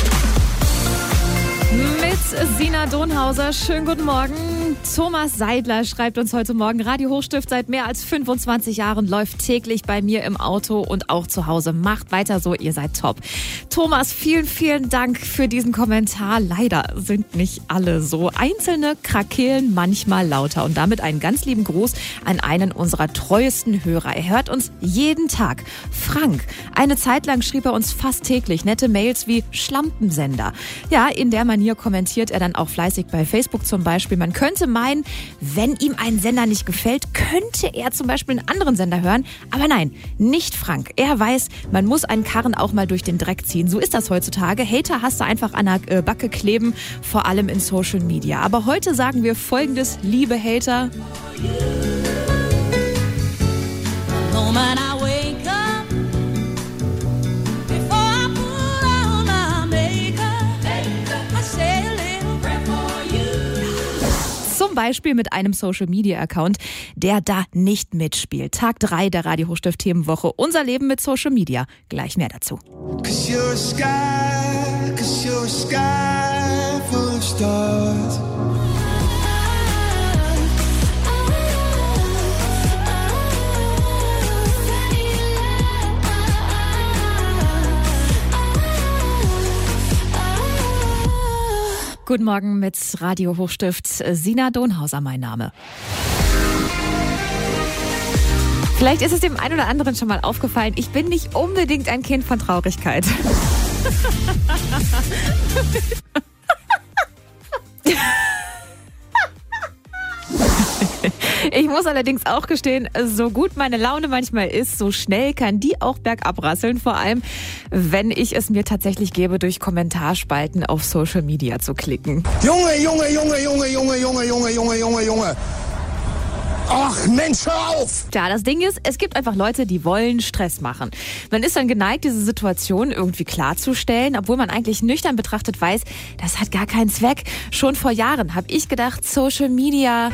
Mit Sina Donhauser. Schönen guten Morgen. Thomas Seidler schreibt uns heute Morgen: Radio Hochstift seit mehr als 25 Jahren läuft täglich bei mir im Auto und auch zu Hause. Macht weiter so, ihr seid top. Thomas, vielen Dank für diesen Kommentar. Leider sind nicht alle so. Einzelne krakeelen manchmal lauter. Und damit einen ganz lieben Gruß an einen unserer treuesten Hörer. Er hört uns jeden Tag. Frank. Eine Zeit lang schrieb er uns fast täglich nette Mails wie Schlampensender. Ja, in der Manier kommentiert er dann auch fleißig bei Facebook zum Beispiel. Man könnte meinen, wenn ihm ein Sender nicht gefällt, könnte er zum Beispiel einen anderen Sender hören. Aber nein, nicht Frank. Er weiß, man muss einen Karren auch mal durch den Dreck ziehen. So ist das heutzutage. Hater hast du einfach an der Backe kleben, vor allem in Social Media. Aber heute sagen wir Folgendes, liebe Hater. Zum Beispiel mit einem Social-Media-Account, der da nicht mitspielt. Tag 3 der Radio Hochstift Themenwoche. Unser Leben mit Social Media. Gleich mehr dazu. Guten Morgen mit Radio Hochstift. Sina Donhauser, mein Name. Vielleicht ist es dem einen oder anderen schon mal aufgefallen, ich bin nicht unbedingt ein Kind von Traurigkeit. Ich muss allerdings auch gestehen, so gut meine Laune manchmal ist, so schnell kann die auch bergab rasseln. Vor allem, wenn ich es mir tatsächlich gebe, durch Kommentarspalten auf Social Media zu klicken. Junge. Ach Mensch, hör auf! Ja, das Ding ist, es gibt einfach Leute, die wollen Stress machen. Man ist dann geneigt, diese Situation irgendwie klarzustellen, obwohl man eigentlich nüchtern betrachtet weiß, das hat gar keinen Zweck. Schon vor Jahren habe ich gedacht, Social Media...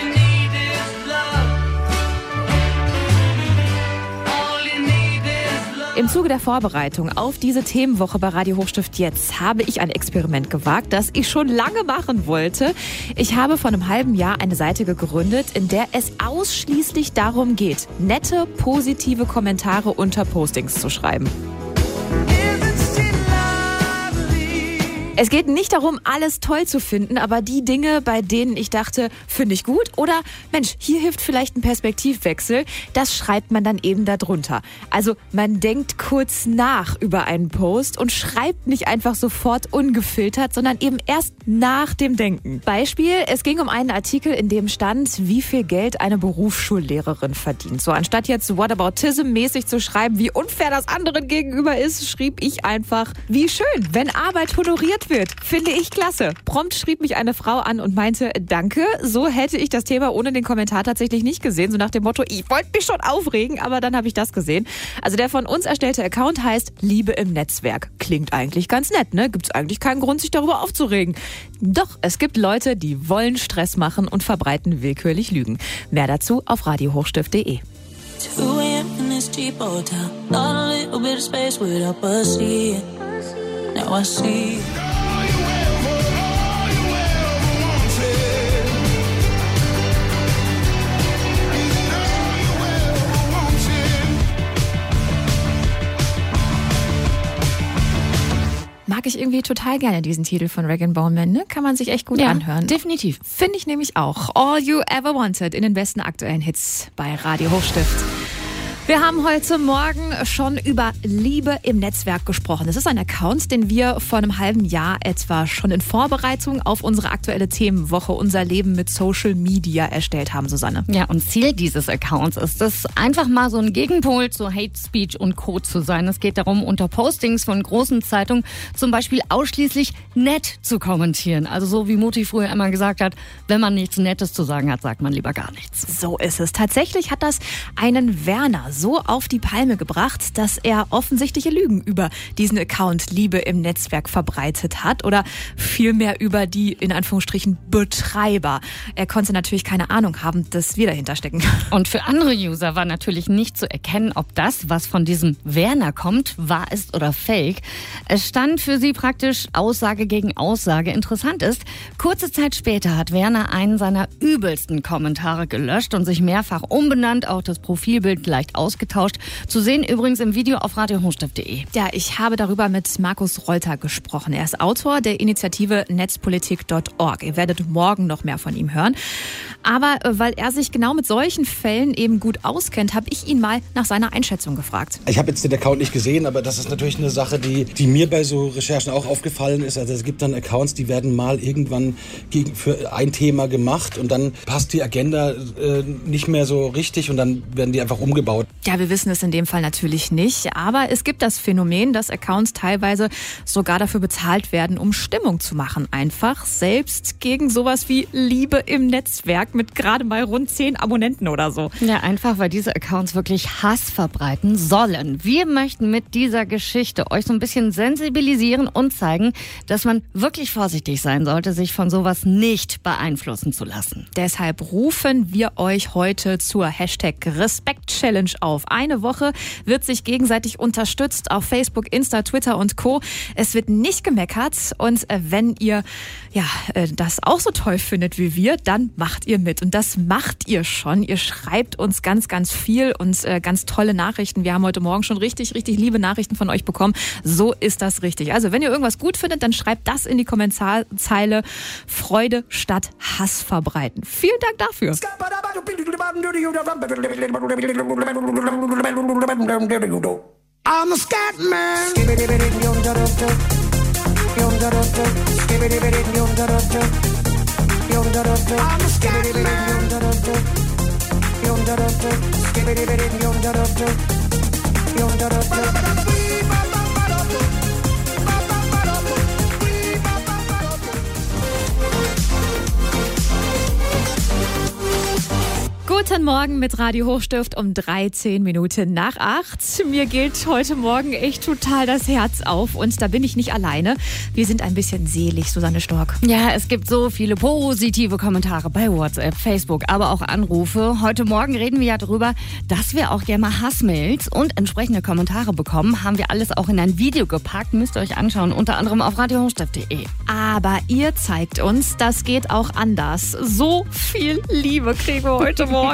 Im Zuge der Vorbereitung auf diese Themenwoche bei Radio Hochstift jetzt habe ich ein Experiment gewagt, das ich schon lange machen wollte. Ich habe vor einem halben Jahr eine Seite gegründet, in der es ausschließlich darum geht, nette, positive Kommentare unter Postings zu schreiben. Es geht nicht darum, alles toll zu finden, aber die Dinge, bei denen ich dachte, finde ich gut oder Mensch, hier hilft vielleicht ein Perspektivwechsel, das schreibt man dann eben da drunter. Also man denkt kurz nach über einen Post und schreibt nicht einfach sofort ungefiltert, sondern eben erst nach dem Denken. Beispiel, es ging um einen Artikel, in dem stand, wie viel Geld eine Berufsschullehrerin verdient. So anstatt jetzt Whataboutism-mäßig zu schreiben, wie unfair das anderen gegenüber ist, schrieb ich einfach, wie schön, wenn Arbeit honoriert wird. Finde ich klasse. Prompt schrieb mich eine Frau an und meinte, danke, so hätte ich das Thema ohne den Kommentar tatsächlich nicht gesehen. So nach dem Motto, ich wollte mich schon aufregen, aber dann habe ich das gesehen. Also der von uns erstellte Account heißt Liebe im Netzwerk. Klingt eigentlich ganz nett, ne? Gibt's eigentlich keinen Grund, sich darüber aufzuregen. Doch, es gibt Leute, die wollen Stress machen und verbreiten willkürlich Lügen. Mehr dazu auf radiohochstift.de. 2 a.m. in this cheap hotel. Thought a little bit of space would help us see it. Now I see it. Mag ich irgendwie total gerne diesen Titel von Rag & Bone Man, ne? Kann man sich echt gut anhören. Definitiv. Finde ich nämlich auch. All You Ever Wanted in den besten aktuellen Hits bei Radio Hochstift. Wir haben heute Morgen schon über Liebe im Netzwerk gesprochen. Das ist ein Account, den wir vor einem halben Jahr etwa schon in Vorbereitung auf unsere aktuelle Themenwoche Unser Leben mit Social Media erstellt haben, Susanne. Ja, und Ziel dieses Accounts ist es, einfach mal so ein Gegenpol zu Hate Speech und Co. zu sein. Es geht darum, unter Postings von großen Zeitungen zum Beispiel ausschließlich nett zu kommentieren. Also so wie Mutti früher immer gesagt hat, wenn man nichts Nettes zu sagen hat, sagt man lieber gar nichts. So ist es. Tatsächlich hat das einen Werner so auf die Palme gebracht, dass er offensichtliche Lügen über diesen Account Liebe im Netzwerk verbreitet hat oder vielmehr über die, in Anführungsstrichen, Betreiber. Er konnte natürlich keine Ahnung haben, dass wir dahinter stecken. Und für andere User war natürlich nicht zu erkennen, ob das, was von diesem Werner kommt, wahr ist oder fake. Es stand für sie praktisch Aussage gegen Aussage. Interessant ist, kurze Zeit später hat Werner einen seiner übelsten Kommentare gelöscht und sich mehrfach umbenannt, auch das Profilbild leicht ausgetauscht. Zu sehen übrigens im Video auf radiohochstift.de. Ja, ich habe darüber mit Markus Reuter gesprochen. Er ist Autor der Initiative Netzpolitik.org. Ihr werdet morgen noch mehr von ihm hören. Aber weil er sich genau mit solchen Fällen eben gut auskennt, habe ich ihn mal nach seiner Einschätzung gefragt. Ich habe jetzt den Account nicht gesehen, aber das ist natürlich eine Sache, die mir bei so Recherchen auch aufgefallen ist. Also es gibt dann Accounts, die werden mal irgendwann für ein Thema gemacht und dann passt die Agenda nicht mehr so richtig und dann werden die einfach umgebaut. Ja, wir wissen es in dem Fall natürlich nicht, aber es gibt das Phänomen, dass Accounts teilweise sogar dafür bezahlt werden, um Stimmung zu machen. Einfach selbst gegen sowas wie Liebe im Netzwerk mit gerade mal rund 10 Abonnenten oder so. Ja, einfach, weil diese Accounts wirklich Hass verbreiten sollen. Wir möchten mit dieser Geschichte euch so ein bisschen sensibilisieren und zeigen, dass man wirklich vorsichtig sein sollte, sich von sowas nicht beeinflussen zu lassen. Deshalb rufen wir euch heute zur #Respekt-Challenge auf. Eine Woche wird sich gegenseitig unterstützt auf Facebook, Insta, Twitter und Co. Es wird nicht gemeckert und wenn ihr das auch so toll findet wie wir, dann macht ihr mit. Und das macht ihr schon. Ihr schreibt uns ganz, ganz viel und ganz tolle Nachrichten. Wir haben heute Morgen schon richtig, richtig liebe Nachrichten von euch bekommen. So ist das richtig. Also wenn ihr irgendwas gut findet, dann schreibt das in die Kommentarzeile. Freude statt Hass verbreiten. Vielen Dank dafür. I'm a scat man. Guten Morgen mit Radio Hochstift um 13 Minuten nach 8. Mir geht heute Morgen echt total das Herz auf und da bin ich nicht alleine. Wir sind ein bisschen selig, Susanne Stork. Ja, es gibt so viele positive Kommentare bei WhatsApp, Facebook, aber auch Anrufe. Heute Morgen reden wir ja darüber, dass wir auch gerne mal Hassmails und entsprechende Kommentare bekommen. Haben wir alles auch in ein Video gepackt, müsst ihr euch anschauen, unter anderem auf radiohochstift.de. Aber ihr zeigt uns, das geht auch anders. So viel Liebe kriegen wir heute Morgen.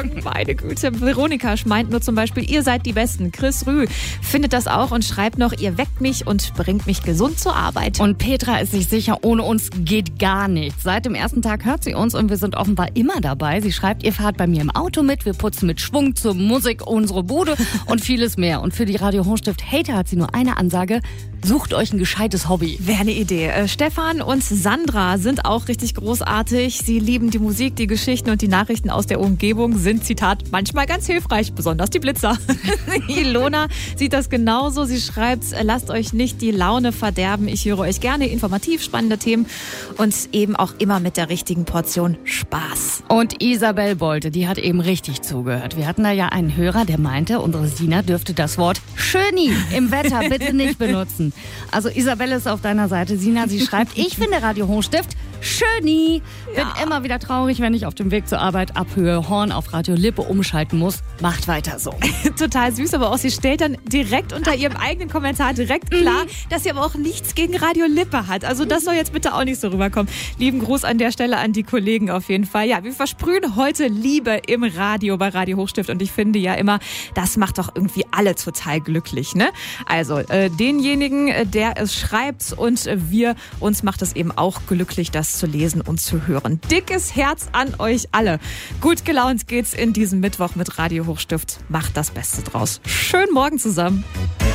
Morgen. Meine Güte. Veronika meint nur zum Beispiel, ihr seid die Besten. Chris Rüh findet das auch und schreibt noch, ihr weckt mich und bringt mich gesund zur Arbeit. Und Petra ist sich sicher, ohne uns geht gar nichts. Seit dem ersten Tag hört sie uns und wir sind offenbar immer dabei. Sie schreibt, ihr fahrt bei mir im Auto mit, wir putzen mit Schwung zur Musik unsere Bude und vieles mehr. Und für die Radio Hochstift Hater hat sie nur eine Ansage: Sucht euch ein gescheites Hobby. Wäre eine Idee. Stefan und Sandra sind auch richtig großartig. Sie lieben die Musik, die Geschichten und die Nachrichten aus der Umgebung sind, Zitat, manchmal ganz hilfreich, besonders die Blitzer. Ilona sieht das genauso. Sie schreibt, lasst euch nicht die Laune verderben. Ich höre euch gerne, informativ, spannende Themen und eben auch immer mit der richtigen Portion Spaß. Und Isabel Bolte, die hat eben richtig zugehört. Wir hatten da ja einen Hörer, der meinte, unsere Sina dürfte das Wort Schöni im Wetter bitte nicht benutzen. Also Isabelle ist auf deiner Seite. Sina, sie schreibt, ich finde Radio Hochstift Schöni. Bin immer wieder traurig, wenn ich auf dem Weg zur Arbeit abhöre, Horn auf Radio Lippe umschalten muss. Macht weiter so. Total süß, aber auch sie stellt dann direkt unter ihrem eigenen Kommentar direkt klar, dass sie aber auch nichts gegen Radio Lippe hat. Also das soll jetzt bitte auch nicht so rüberkommen. Lieben Gruß an der Stelle an die Kollegen auf jeden Fall. Ja, wir versprühen heute Liebe im Radio bei Radio Hochstift und ich finde ja immer, das macht doch irgendwie alle total glücklich, ne? Also denjenigen, der es schreibt und uns macht es eben auch glücklich, das zu lesen und zu hören. Dickes Herz an euch alle. Gut gelaunt geht's in diesem Mittwoch mit Radio Hochstift. Macht das Beste draus. Schönen Morgen zusammen.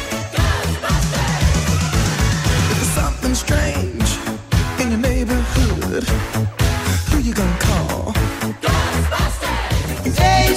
Something strange in your neighborhood. Who you gonna call? Ghostbusters! Hey,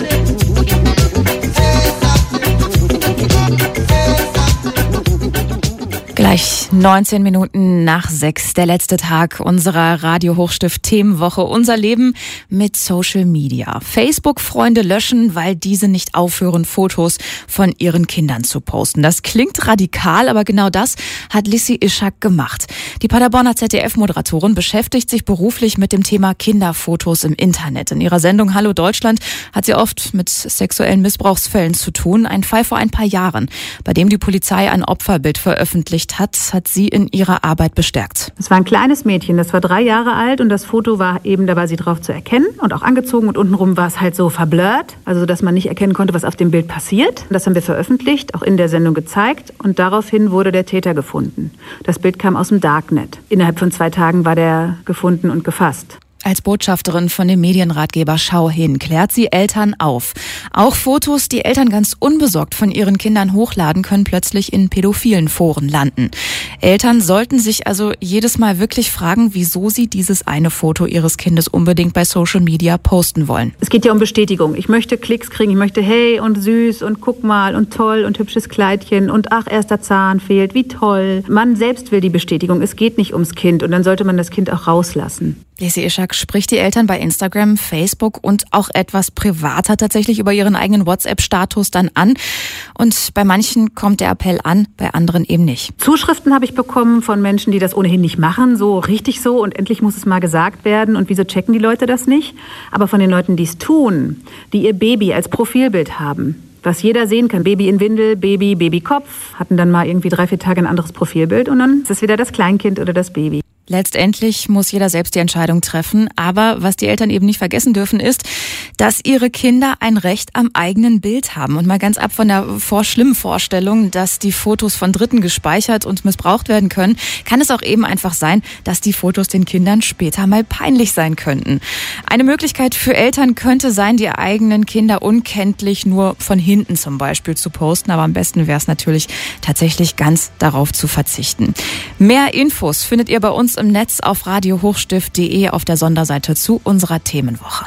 Gleich 19 Minuten nach 6, der letzte Tag unserer Radio Hochstift Themenwoche. Unser Leben mit Social Media. Facebook-Freunde löschen, weil diese nicht aufhören, Fotos von ihren Kindern zu posten. Das klingt radikal, aber genau das hat Lissi Ischak gemacht. Die Paderborner ZDF-Moderatorin beschäftigt sich beruflich mit dem Thema Kinderfotos im Internet. In ihrer Sendung Hallo Deutschland hat sie oft mit sexuellen Missbrauchsfällen zu tun. Ein Fall vor ein paar Jahren, bei dem die Polizei ein Opferbild veröffentlicht hat sie in ihrer Arbeit bestärkt. Es war ein kleines Mädchen, das war 3 Jahre alt und das Foto war eben, da war sie drauf zu erkennen und auch angezogen und untenrum war es halt so verblurrt, also dass man nicht erkennen konnte, was auf dem Bild passiert. Das haben wir veröffentlicht, auch in der Sendung gezeigt und daraufhin wurde der Täter gefunden. Das Bild kam aus dem Darknet. Innerhalb von 2 Tagen war der gefunden und gefasst. Als Botschafterin von dem Medienratgeber Schau hin klärt sie Eltern auf. Auch Fotos, die Eltern ganz unbesorgt von ihren Kindern hochladen, können plötzlich in pädophilen Foren landen. Eltern sollten sich also jedes Mal wirklich fragen, wieso sie dieses eine Foto ihres Kindes unbedingt bei Social Media posten wollen. Es geht ja um Bestätigung. Ich möchte Klicks kriegen, ich möchte hey und süß und guck mal und toll und hübsches Kleidchen und ach, erster Zahn fehlt, wie toll. Man selbst will die Bestätigung, es geht nicht ums Kind und dann sollte man das Kind auch rauslassen. Lissi Ischak spricht die Eltern bei Instagram, Facebook und auch etwas privater tatsächlich über ihren eigenen WhatsApp-Status dann an. Und bei manchen kommt der Appell an, bei anderen eben nicht. Zuschriften habe ich bekommen von Menschen, die das ohnehin nicht machen, so richtig so und endlich muss es mal gesagt werden und wieso checken die Leute das nicht? Aber von den Leuten, die es tun, die ihr Baby als Profilbild haben, was jeder sehen kann, Baby in Windel, Babykopf, hatten dann mal irgendwie 3-4 Tage ein anderes Profilbild und dann ist es wieder das Kleinkind oder das Baby. Letztendlich muss jeder selbst die Entscheidung treffen. Aber was die Eltern eben nicht vergessen dürfen, ist, dass ihre Kinder ein Recht am eigenen Bild haben. Und mal ganz ab von der schlimmen Vorstellung, dass die Fotos von Dritten gespeichert und missbraucht werden können, kann es auch eben einfach sein, dass die Fotos den Kindern später mal peinlich sein könnten. Eine Möglichkeit für Eltern könnte sein, die eigenen Kinder unkenntlich nur von hinten zum Beispiel zu posten. Aber am besten wäre es natürlich tatsächlich ganz darauf zu verzichten. Mehr Infos findet ihr bei uns im Netz auf radiohochstift.de auf der Sonderseite zu unserer Themenwoche.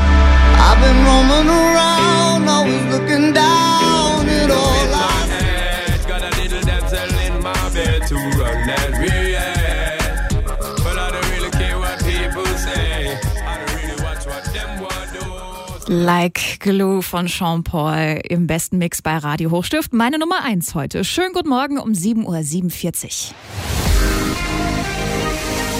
I've been roaming around, always looking down at all I had. Got a little damsel in my bed to run that real. But I don't really care what people say. I don't really watch what them want do. Like Glue von Sean Paul im besten Mix bei Radio Hochstift. Meine Nummer 1 heute. Schönen guten Morgen um 7:47 Uhr.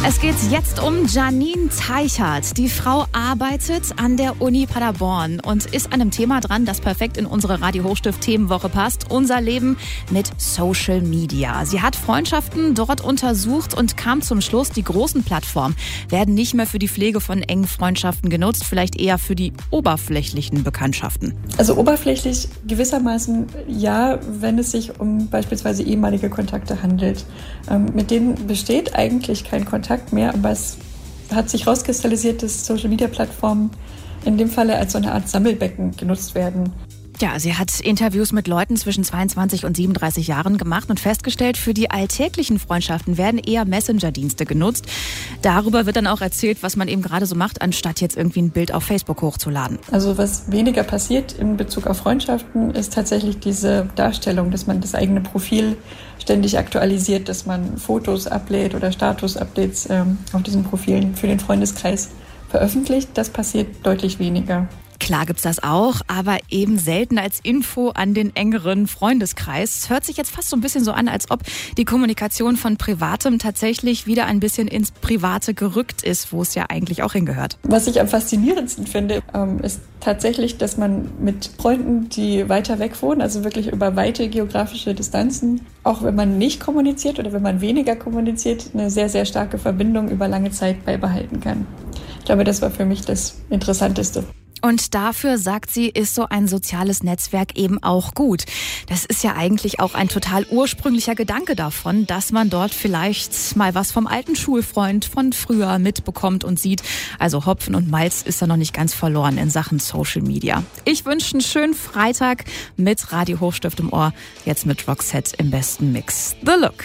Es geht jetzt um Janine Teichert. Die Frau arbeitet an der Uni Paderborn und ist an einem Thema dran, das perfekt in unsere Radio Hochstift Themenwoche passt. Unser Leben mit Social Media. Sie hat Freundschaften dort untersucht und kam zum Schluss, die großen Plattformen werden nicht mehr für die Pflege von engen Freundschaften genutzt, vielleicht eher für die oberflächlichen Bekanntschaften. Also oberflächlich gewissermaßen ja, wenn es sich um beispielsweise ehemalige Kontakte handelt. Mit denen besteht eigentlich kein Kontakt mehr, aber es hat sich herauskristallisiert, dass Social-Media-Plattformen in dem Falle als so eine Art Sammelbecken genutzt werden. Ja, sie hat Interviews mit Leuten zwischen 22 und 37 Jahren gemacht und festgestellt, für die alltäglichen Freundschaften werden eher Messenger-Dienste genutzt. Darüber wird dann auch erzählt, was man eben gerade so macht, anstatt jetzt irgendwie ein Bild auf Facebook hochzuladen. Also was weniger passiert in Bezug auf Freundschaften, ist tatsächlich diese Darstellung, dass man das eigene Profil ständig aktualisiert, dass man Fotos ablädt oder Status-Updates auf diesen Profilen für den Freundeskreis veröffentlicht. Das passiert deutlich weniger. Klar gibt's das auch, aber eben selten als Info an den engeren Freundeskreis. Es hört sich jetzt fast so ein bisschen so an, als ob die Kommunikation von Privatem tatsächlich wieder ein bisschen ins Private gerückt ist, wo es ja eigentlich auch hingehört. Was ich am faszinierendsten finde, ist tatsächlich, dass man mit Freunden, die weiter weg wohnen, also wirklich über weite geografische Distanzen, auch wenn man nicht kommuniziert oder wenn man weniger kommuniziert, eine sehr, sehr starke Verbindung über lange Zeit beibehalten kann. Ich glaube, das war für mich das Interessanteste. Und dafür, sagt sie, ist so ein soziales Netzwerk eben auch gut. Das ist ja eigentlich auch ein total ursprünglicher Gedanke davon, dass man dort vielleicht mal was vom alten Schulfreund von früher mitbekommt und sieht. Also Hopfen und Malz ist da noch nicht ganz verloren in Sachen Social Media. Ich wünsche einen schönen Freitag mit Radio Hochstift im Ohr. Jetzt mit Roxette im besten Mix. The Look.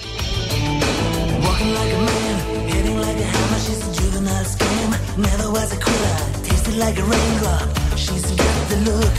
Walking like a man, hitting like a hammer, she's a juvenile scam, never was a quitter. Like a raindrop, she's got the look.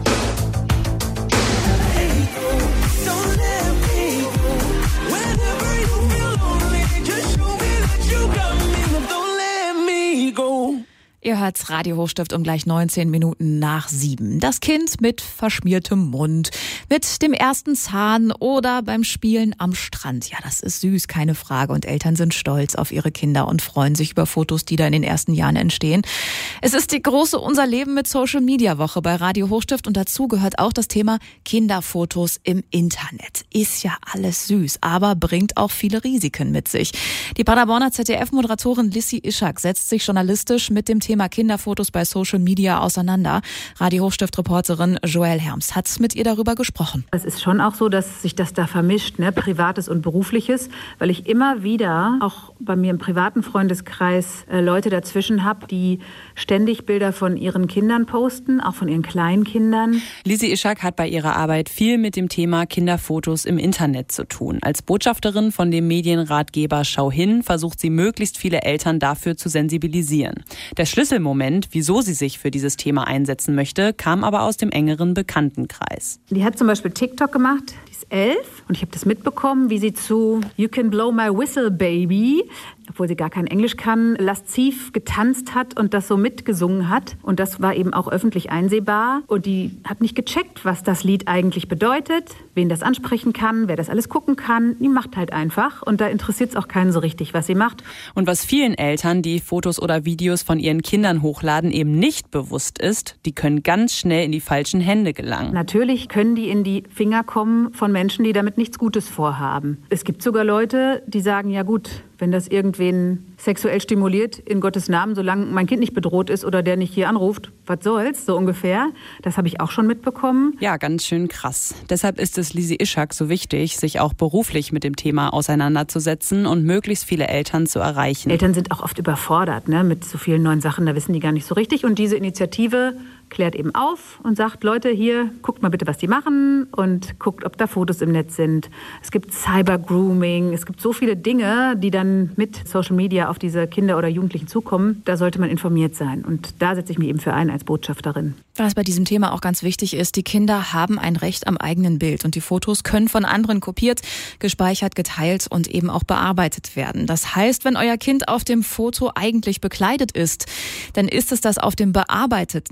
Don't let me go. Whenever you feel lonely, just show me that you got me. Don't let me go. Ihr hört Radio Hochstift um gleich 19 Minuten nach 7. Das Kind mit verschmiertem Mund, mit dem ersten Zahn oder beim Spielen am Strand. Ja, das ist süß, keine Frage. Und Eltern sind stolz auf ihre Kinder und freuen sich über Fotos, die da in den ersten Jahren entstehen. Es ist die große Unser Leben mit Social Media Woche bei Radio Hochstift und dazu gehört auch das Thema Kinderfotos im Internet. Ist ja alles süß, aber bringt auch viele Risiken mit sich. Die Paderborner ZDF-Moderatorin Lissi Ischak setzt sich journalistisch mit dem Thema Kinderfotos bei Social Media auseinander. Radio Hochstift-Reporterin Joelle Herms hat mit ihr darüber gesprochen. Es ist schon auch so, dass sich das da vermischt, ne? Privates und Berufliches, weil ich immer wieder, auch bei mir im privaten Freundeskreis, Leute dazwischen habe, die ständig Bilder von ihren Kindern posten, auch von ihren kleinen Kindern. Lissi Ischak hat bei ihrer Arbeit viel mit dem Thema Kinderfotos im Internet zu tun. Als Botschafterin von dem Medienratgeber Schau hin versucht sie, möglichst viele Eltern dafür zu sensibilisieren. Der Schlüsselmoment, wieso sie sich für dieses Thema einsetzen möchte, kam aber aus dem engeren Bekanntenkreis. Die hat zum Beispiel TikTok gemacht, die ist 11 und ich habe das mitbekommen, wie sie zu You Can Blow My Whistle Baby, obwohl sie gar kein Englisch kann, lasziv getanzt hat und das so mitgesungen hat. Und das war eben auch öffentlich einsehbar. Und die hat nicht gecheckt, was das Lied eigentlich bedeutet, wen das ansprechen kann, wer das alles gucken kann. Die macht halt einfach. Und da interessiert es auch keinen so richtig, was sie macht. Und was vielen Eltern, die Fotos oder Videos von ihren Kindern hochladen, eben nicht bewusst ist, die können ganz schnell in die falschen Hände gelangen. Natürlich können die in die Finger kommen von Menschen, die damit nichts Gutes vorhaben. Es gibt sogar Leute, die sagen, ja gut, wenn das irgendwen sexuell stimuliert, in Gottes Namen, solange mein Kind nicht bedroht ist oder der nicht hier anruft, was soll's, so ungefähr. Das habe ich auch schon mitbekommen. Ja, ganz schön krass. Deshalb ist es Lissi Ischak so wichtig, sich auch beruflich mit dem Thema auseinanderzusetzen und möglichst viele Eltern zu erreichen. Eltern sind auch oft überfordert, ne, mit so vielen neuen Sachen, da wissen die gar nicht so richtig. Und diese Initiative klärt eben auf und sagt, Leute, hier, guckt mal bitte, was die machen und guckt, ob da Fotos im Netz sind. Es gibt Cyber-Grooming, es gibt so viele Dinge, die dann mit Social Media auf diese Kinder oder Jugendlichen zukommen. Da sollte man informiert sein. Und da setze ich mich eben für ein als Botschafterin. Was bei diesem Thema auch ganz wichtig ist, die Kinder haben ein Recht am eigenen Bild und die Fotos können von anderen kopiert, gespeichert, geteilt und eben auch bearbeitet werden. Das heißt, wenn euer Kind auf dem Foto eigentlich bekleidet ist, dann ist es das auf dem bearbeiteten vielleicht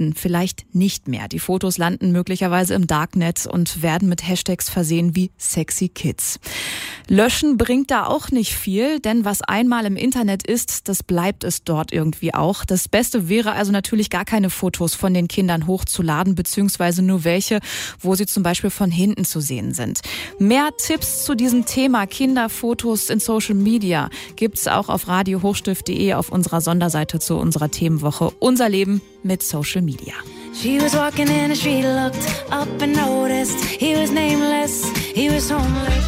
reicht nicht mehr. Die Fotos landen möglicherweise im Darknet und werden mit Hashtags versehen wie Sexy Kids. Löschen bringt da auch nicht viel, denn was einmal im Internet ist, das bleibt es dort irgendwie auch. Das Beste wäre also natürlich gar keine Fotos von den Kindern hochzuladen, beziehungsweise nur welche, wo sie zum Beispiel von hinten zu sehen sind. Mehr Tipps zu diesem Thema Kinderfotos in Social Media gibt's auch auf radiohochstift.de auf unserer Sonderseite zu unserer Themenwoche Unser Leben mit Social Media. She was walking in the street, looked up and noticed he was nameless, he was homeless.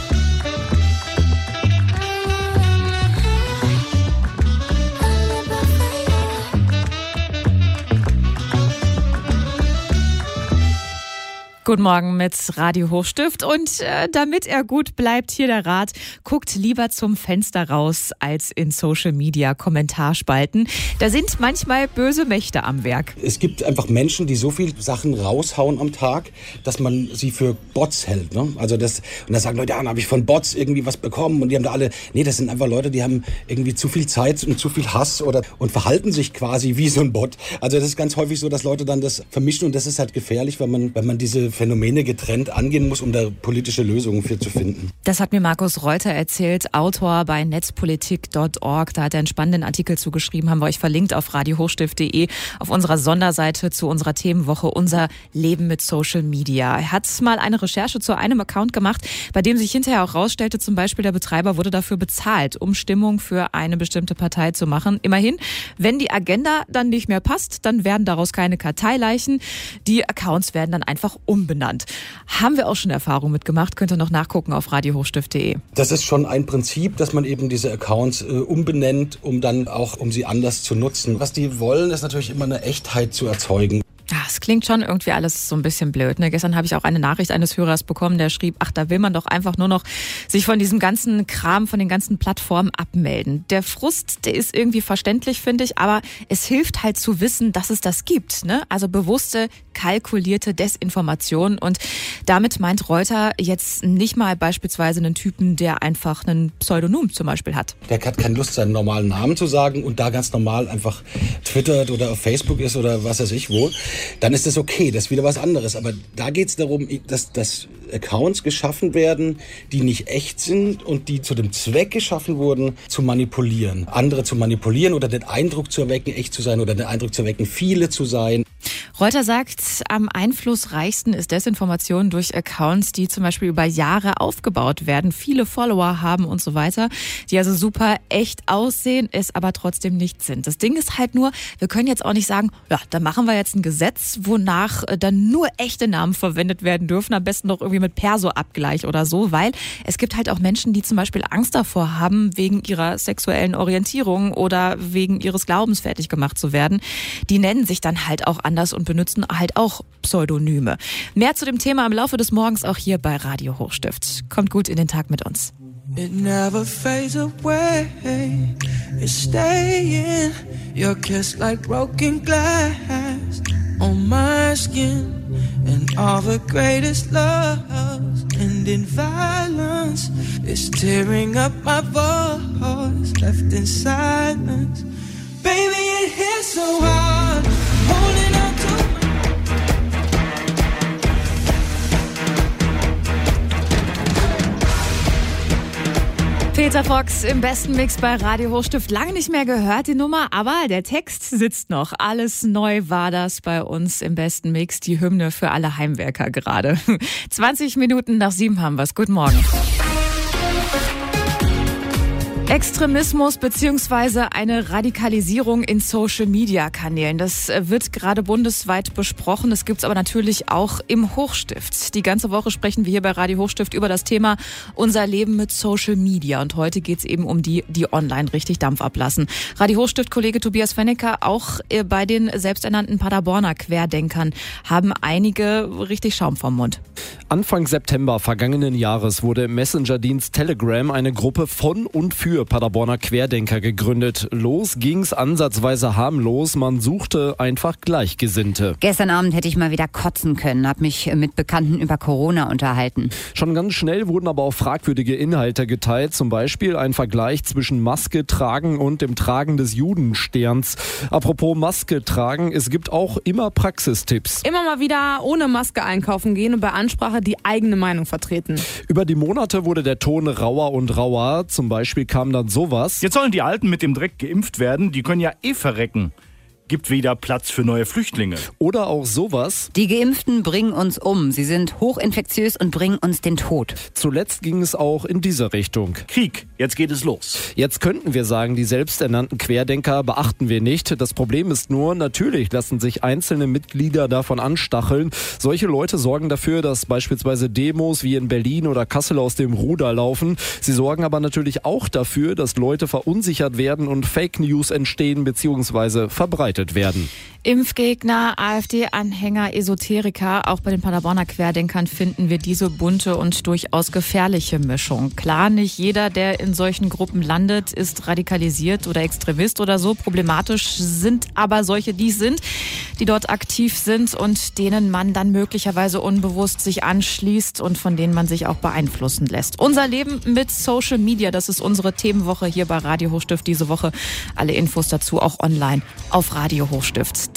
Guten Morgen mit Radio Hochstift und damit er gut bleibt, hier der Rat, guckt lieber zum Fenster raus als in Social Media Kommentarspalten. Da sind manchmal böse Mächte am Werk. Es gibt einfach Menschen, die so viel Sachen raushauen am Tag, dass man sie für Bots hält. Ne? Also und da sagen Leute, ja, dann habe ich von Bots irgendwie was bekommen und die haben da alle, nee, das sind einfach Leute, die haben irgendwie zu viel Zeit und zu viel Hass und verhalten sich quasi wie so ein Bot. Also das ist ganz häufig so, dass Leute dann das vermischen und das ist halt gefährlich, wenn man diese Phänomene getrennt angehen muss, um da politische Lösungen für zu finden. Das hat mir Markus Reuter erzählt, Autor bei netzpolitik.org. Da hat er einen spannenden Artikel zugeschrieben, haben wir euch verlinkt auf radiohochstift.de auf unserer Sonderseite zu unserer Themenwoche Unser Leben mit Social Media. Er hat mal eine Recherche zu einem Account gemacht, bei dem sich hinterher auch rausstellte, zum Beispiel der Betreiber wurde dafür bezahlt, um Stimmung für eine bestimmte Partei zu machen. Immerhin, wenn die Agenda dann nicht mehr passt, dann werden daraus keine Karteileichen. Die Accounts werden dann einfach umbenannt. Haben wir auch schon Erfahrung mitgemacht, könnt ihr noch nachgucken auf radiohochstift.de. Das ist schon ein Prinzip, dass man eben diese Accounts umbenennt, um sie anders zu nutzen. Was die wollen, ist natürlich immer eine Echtheit zu erzeugen. Es klingt schon irgendwie alles so ein bisschen blöd. Ne? Gestern habe ich auch eine Nachricht eines Hörers bekommen, der schrieb, da will man doch einfach nur noch sich von diesem ganzen Kram, von den ganzen Plattformen abmelden. Der Frust, der ist irgendwie verständlich, finde ich, aber es hilft halt zu wissen, dass es das gibt. Ne? Also bewusste, kalkulierte Desinformation und damit meint Reuter jetzt nicht mal beispielsweise einen Typen, der einfach einen Pseudonym zum Beispiel hat. Der hat keine Lust, seinen normalen Namen zu sagen und da ganz normal einfach twittert oder auf Facebook ist oder was weiß ich wo. Dann ist das okay, das ist wieder was anderes. Aber da geht es darum, dass Accounts geschaffen werden, die nicht echt sind und die zu dem Zweck geschaffen wurden, zu manipulieren. Andere zu manipulieren oder den Eindruck zu erwecken, echt zu sein oder den Eindruck zu erwecken, viele zu sein. Reuter sagt, am einflussreichsten ist Desinformation durch Accounts, die zum Beispiel über Jahre aufgebaut werden, viele Follower haben und so weiter, die also super echt aussehen, es aber trotzdem nicht sind. Das Ding ist halt nur, wir können jetzt auch nicht sagen, ja, da machen wir jetzt ein Gesetz, wonach dann nur echte Namen verwendet werden dürfen, am besten noch irgendwie mit Perso-Abgleich oder so, weil es gibt halt auch Menschen, die zum Beispiel Angst davor haben, wegen ihrer sexuellen Orientierung oder wegen ihres Glaubens fertig gemacht zu werden. Die nennen sich dann halt auch anders und benutzen halt auch Pseudonyme. Mehr zu dem Thema im Laufe des Morgens auch hier bei Radio Hochstift. Kommt gut in den Tag mit uns. It never fades away. It's staying. Your kiss like broken glass on my skin. And all the greatest loves end in violence. It's tearing up my voice, left in silence. Baby, it hits so hard. Holding on to Peter Fox im besten Mix bei Radio Hochstift. Lange nicht mehr gehört, die Nummer, aber der Text sitzt noch. Alles neu war das bei uns im besten Mix. Die Hymne für alle Heimwerker gerade. 20 Minuten nach 7 haben wir es. Guten Morgen. Extremismus bzw. eine Radikalisierung in Social-Media-Kanälen. Das wird gerade bundesweit besprochen. Das gibt's aber natürlich auch im Hochstift. Die ganze Woche sprechen wir hier bei Radio Hochstift über das Thema Unser Leben mit Social Media. Und heute geht's eben um die online richtig Dampf ablassen. Radio Hochstift-Kollege Tobias Fennecker, auch bei den selbsternannten Paderborner Querdenkern haben einige richtig Schaum vom Mund. Anfang September vergangenen Jahres wurde im Messenger-Dienst Telegram eine Gruppe von und für für Paderborner Querdenker gegründet. Los ging's ansatzweise harmlos. Man suchte einfach Gleichgesinnte. Gestern Abend hätte ich mal wieder kotzen können, habe mich mit Bekannten über Corona unterhalten. Schon ganz schnell wurden aber auch fragwürdige Inhalte geteilt. Zum Beispiel ein Vergleich zwischen Maske tragen und dem Tragen des Judensterns. Apropos Maske tragen, es gibt auch immer Praxistipps. Immer mal wieder ohne Maske einkaufen gehen und bei Ansprache die eigene Meinung vertreten. Über die Monate wurde der Ton rauer und rauer. Zum Beispiel kam dann sowas. Jetzt sollen die Alten mit dem Dreck geimpft werden, die können ja verrecken. Gibt wieder Platz für neue Flüchtlinge. Oder auch sowas. Die Geimpften bringen uns um. Sie sind hochinfektiös und bringen uns den Tod. Zuletzt ging es auch in diese Richtung. Krieg, jetzt geht es los. Jetzt könnten wir sagen, die selbsternannten Querdenker beachten wir nicht. Das Problem ist nur, natürlich lassen sich einzelne Mitglieder davon anstacheln. Solche Leute sorgen dafür, dass beispielsweise Demos wie in Berlin oder Kassel aus dem Ruder laufen. Sie sorgen aber natürlich auch dafür, dass Leute verunsichert werden und Fake News entstehen bzw. verbreitet werden. Impfgegner, AfD-Anhänger, Esoteriker, auch bei den Paderborner Querdenkern finden wir diese bunte und durchaus gefährliche Mischung. Klar, nicht jeder, der in solchen Gruppen landet, ist radikalisiert oder Extremist oder so. Problematisch sind aber solche, die dort aktiv sind und denen man dann möglicherweise unbewusst sich anschließt und von denen man sich auch beeinflussen lässt. Unser Leben mit Social Media, das ist unsere Themenwoche hier bei Radio Hochstift diese Woche. Alle Infos dazu auch online auf radiohochstift.de.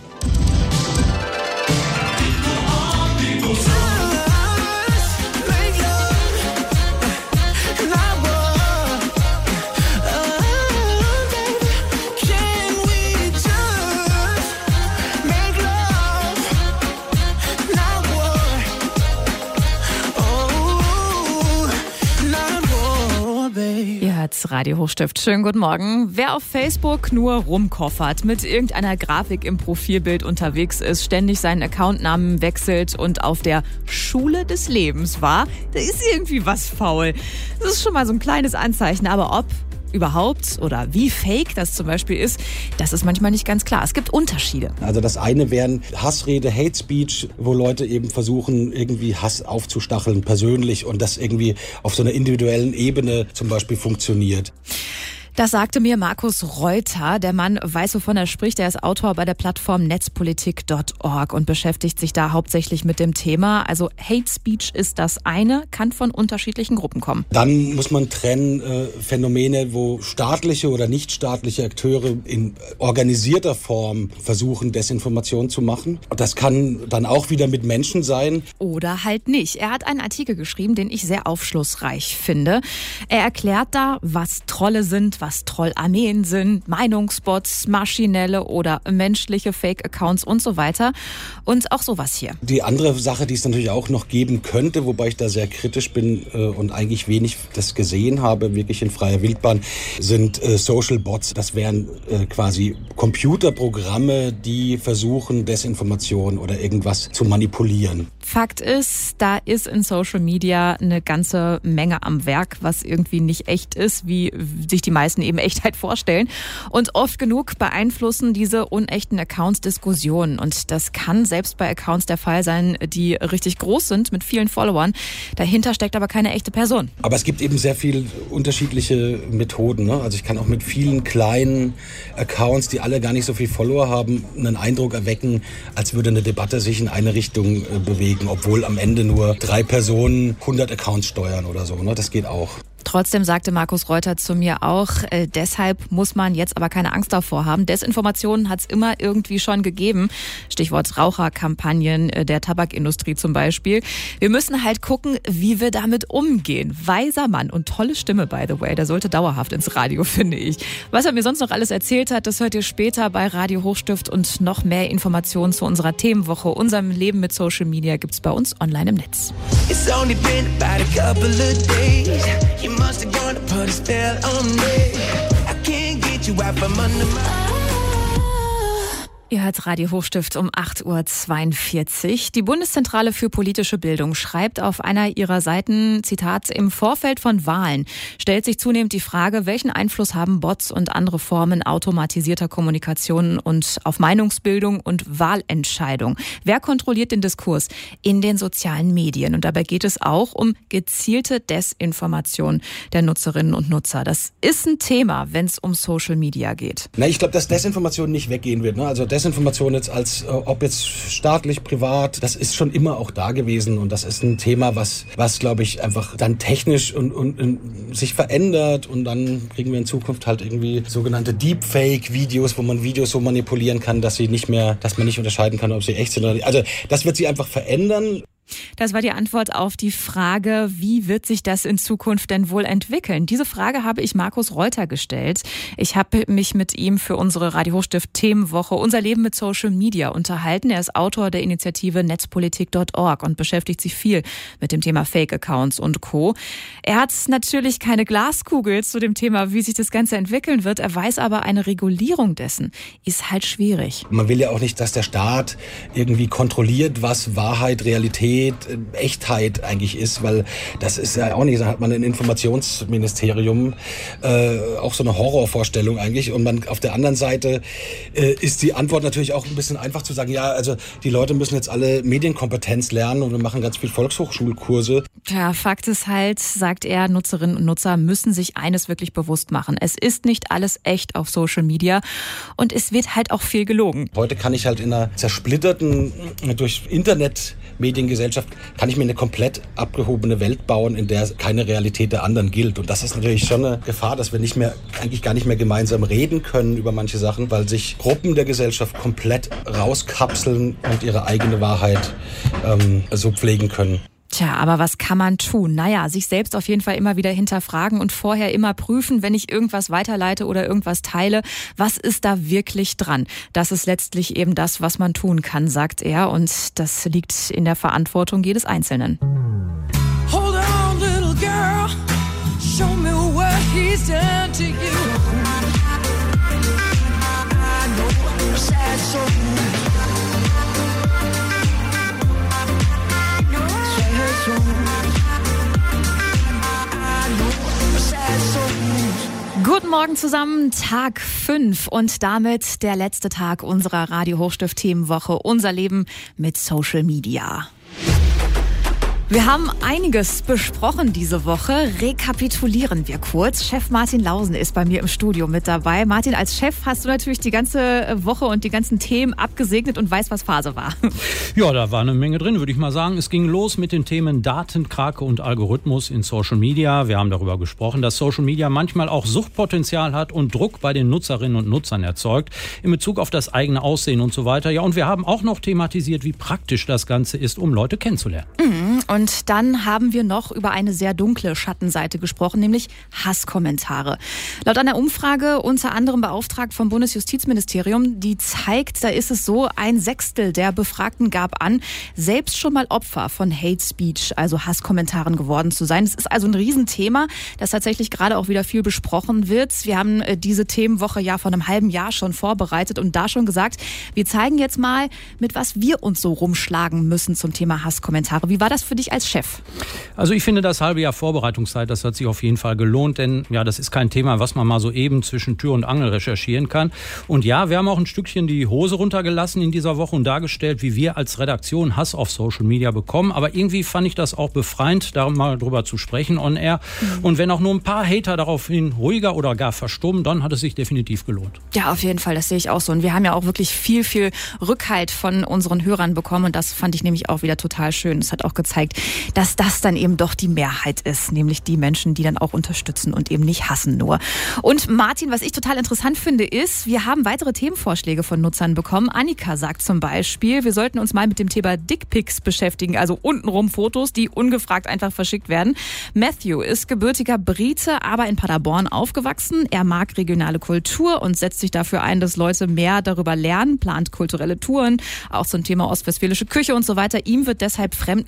Radio Hochstift. Schönen guten Morgen. Wer auf Facebook nur rumkoffert, mit irgendeiner Grafik im Profilbild unterwegs ist, ständig seinen Accountnamen wechselt und auf der Schule des Lebens war, da ist irgendwie was faul. Das ist schon mal so ein kleines Anzeichen, aber ob überhaupt oder wie fake das zum Beispiel ist, das ist manchmal nicht ganz klar. Es gibt Unterschiede. Also das eine wären Hassrede, Hate Speech, wo Leute eben versuchen, irgendwie Hass aufzustacheln, persönlich, und das irgendwie auf so einer individuellen Ebene zum Beispiel funktioniert. Das sagte mir Markus Reuter. Der Mann weiß, wovon er spricht. Er ist Autor bei der Plattform Netzpolitik.org und beschäftigt sich da hauptsächlich mit dem Thema. Also Hate Speech ist das eine, kann von unterschiedlichen Gruppen kommen. Dann muss man trennen Phänomene, wo staatliche oder nichtstaatliche Akteure in organisierter Form versuchen, Desinformation zu machen. Das kann dann auch wieder mit Menschen sein. Oder halt nicht. Er hat einen Artikel geschrieben, den ich sehr aufschlussreich finde. Er erklärt da, was Trolle sind, was Trollarmeen sind, Meinungsbots, maschinelle oder menschliche Fake-Accounts und so weiter. Und auch sowas hier. Die andere Sache, die es natürlich auch noch geben könnte, wobei ich da sehr kritisch bin und eigentlich wenig das gesehen habe, wirklich in freier Wildbahn, sind Social Bots. Das wären quasi Computerprogramme, die versuchen, Desinformation oder irgendwas zu manipulieren. Fakt ist, da ist in Social Media eine ganze Menge am Werk, was irgendwie nicht echt ist, wie sich die meisten eben Echtheit vorstellen. Und oft genug beeinflussen diese unechten Accounts Diskussionen. Und das kann selbst bei Accounts der Fall sein, die richtig groß sind, mit vielen Followern. Dahinter steckt aber keine echte Person. Aber es gibt eben sehr viele unterschiedliche Methoden, ne? Also ich kann auch mit vielen kleinen Accounts, die alle gar nicht so viel Follower haben, einen Eindruck erwecken, als würde eine Debatte sich in eine Richtung bewegen, obwohl am Ende nur 3 Personen 100 Accounts steuern oder so, ne? Das geht auch. Trotzdem sagte Markus Reuter zu mir auch, deshalb muss man jetzt aber keine Angst davor haben. Desinformationen hat es immer irgendwie schon gegeben. Stichwort Raucherkampagnen der Tabakindustrie zum Beispiel. Wir müssen halt gucken, wie wir damit umgehen. Weiser Mann und tolle Stimme, by the way. Der sollte dauerhaft ins Radio, finde ich. Was er mir sonst noch alles erzählt hat, das hört ihr später bei Radio Hochstift. Und noch mehr Informationen zu unserer Themenwoche, unserem Leben mit Social Media, gibt's bei uns online im Netz. It's only been about a couple of days. You must have gone to put a spell on me. I can't get you out from under my... Ihr hört Radio Hochstift um 8.42 Uhr. Die Bundeszentrale für politische Bildung schreibt auf einer ihrer Seiten, Zitat, im Vorfeld von Wahlen stellt sich zunehmend die Frage, welchen Einfluss haben Bots und andere Formen automatisierter Kommunikation und auf Meinungsbildung und Wahlentscheidung. Wer kontrolliert den Diskurs in den sozialen Medien? Und dabei geht es auch um gezielte Desinformation der Nutzerinnen und Nutzer. Das ist ein Thema, wenn es um Social Media geht. Na, ich glaube, dass Desinformation nicht weggehen wird. Ne? Also Desinformation jetzt ob jetzt staatlich, privat, das ist schon immer auch da gewesen und das ist ein Thema, was glaube ich einfach dann technisch und sich verändert und dann kriegen wir in Zukunft halt irgendwie sogenannte Deepfake-Videos, wo man Videos so manipulieren kann, dass man nicht unterscheiden kann, ob sie echt sind oder nicht. Also das wird sich einfach verändern. Das war die Antwort auf die Frage, wie wird sich das in Zukunft denn wohl entwickeln? Diese Frage habe ich Markus Reuter gestellt. Ich habe mich mit ihm für unsere Radio Hochstift Themenwoche Unser Leben mit Social Media unterhalten. Er ist Autor der Initiative Netzpolitik.org und beschäftigt sich viel mit dem Thema Fake-Accounts und Co. Er hat natürlich keine Glaskugel zu dem Thema, wie sich das Ganze entwickeln wird. Er weiß aber, eine Regulierung dessen ist halt schwierig. Man will ja auch nicht, dass der Staat irgendwie kontrolliert, was Wahrheit, Realität, Echtheit eigentlich ist, weil das ist ja auch nicht, da hat man ein Informationsministerium auch so eine Horrorvorstellung eigentlich und man auf der anderen Seite ist die Antwort natürlich auch ein bisschen einfach zu sagen, ja, also die Leute müssen jetzt alle Medienkompetenz lernen und wir machen ganz viel Volkshochschulkurse. Ja, Fakt ist halt, sagt er, Nutzerinnen und Nutzer müssen sich eines wirklich bewusst machen. Es ist nicht alles echt auf Social Media und es wird halt auch viel gelogen. Heute kann ich halt in einer zersplitterten, durch Internetmediengesellschaft, kann ich mir eine komplett abgehobene Welt bauen, in der keine Realität der anderen gilt. Und das ist natürlich schon eine Gefahr, dass wir eigentlich gar nicht mehr gemeinsam reden können über manche Sachen, weil sich Gruppen der Gesellschaft komplett rauskapseln und ihre eigene Wahrheit so pflegen können. Tja, aber was kann man tun? Naja, sich selbst auf jeden Fall immer wieder hinterfragen und vorher immer prüfen, wenn ich irgendwas weiterleite oder irgendwas teile, was ist da wirklich dran? Das ist letztlich eben das, was man tun kann, sagt er. Und das liegt in der Verantwortung jedes Einzelnen. Hold on, little girl, show me what he's done to you. I know a sad soul. Guten Morgen zusammen, Tag 5 und damit der letzte Tag unserer Radio Hochstift Themenwoche, unser Leben mit Social Media. Wir haben einiges besprochen diese Woche. Rekapitulieren wir kurz. Chef Martin Lausen ist bei mir im Studio mit dabei. Martin, als Chef hast du natürlich die ganze Woche und die ganzen Themen abgesegnet und weißt, was Phase war. Ja, da war eine Menge drin, würde ich mal sagen. Es ging los mit den Themen Datenkrake und Algorithmus in Social Media. Wir haben darüber gesprochen, dass Social Media manchmal auch Suchtpotenzial hat und Druck bei den Nutzerinnen und Nutzern erzeugt in Bezug auf das eigene Aussehen und so weiter. Ja, und wir haben auch noch thematisiert, wie praktisch das Ganze ist, um Leute kennenzulernen. Und dann haben wir noch über eine sehr dunkle Schattenseite gesprochen, nämlich Hasskommentare. Laut einer Umfrage, unter anderem beauftragt vom Bundesjustizministerium, die zeigt, da ist es so, 1/6 der Befragten gab an, selbst schon mal Opfer von Hate Speech, also Hasskommentaren geworden zu sein. Es ist also ein Riesenthema, das tatsächlich gerade auch wieder viel besprochen wird. Wir haben diese Themenwoche ja vor einem halben Jahr schon vorbereitet und da schon gesagt, wir zeigen jetzt mal, mit was wir uns so rumschlagen müssen zum Thema Hasskommentare. Wie war das für dich als Chef? Also ich finde, das halbe Jahr Vorbereitungszeit, das hat sich auf jeden Fall gelohnt, denn ja, das ist kein Thema, was man mal so eben zwischen Tür und Angel recherchieren kann. Und ja, wir haben auch ein Stückchen die Hose runtergelassen in dieser Woche und dargestellt, wie wir als Redaktion Hass auf Social Media bekommen. Aber irgendwie fand ich das auch befreiend, da mal drüber zu sprechen on air. Und wenn auch nur ein paar Hater daraufhin ruhiger oder gar verstummen, dann hat es sich definitiv gelohnt. Ja, auf jeden Fall, das sehe ich auch so. Und wir haben ja auch wirklich viel Rückhalt von unseren Hörern bekommen. Und das fand ich nämlich auch wieder total schön. Das hat auch gezeigt, dass das dann eben doch die Mehrheit ist, nämlich die Menschen, die dann auch unterstützen und eben nicht hassen nur. Und Martin, was ich total interessant finde, ist, wir haben weitere Themenvorschläge von Nutzern bekommen. Annika sagt zum Beispiel, wir sollten uns mal mit dem Thema Dickpics beschäftigen, also untenrum Fotos, die ungefragt einfach verschickt werden. Matthew ist gebürtiger Brite, aber in Paderborn aufgewachsen. Er mag regionale Kultur und setzt sich dafür ein, dass Leute mehr darüber lernen, plant kulturelle Touren, auch zum Thema ostwestfälische Küche und so weiter. Ihm wird deshalb Fremdenfeindlichkeit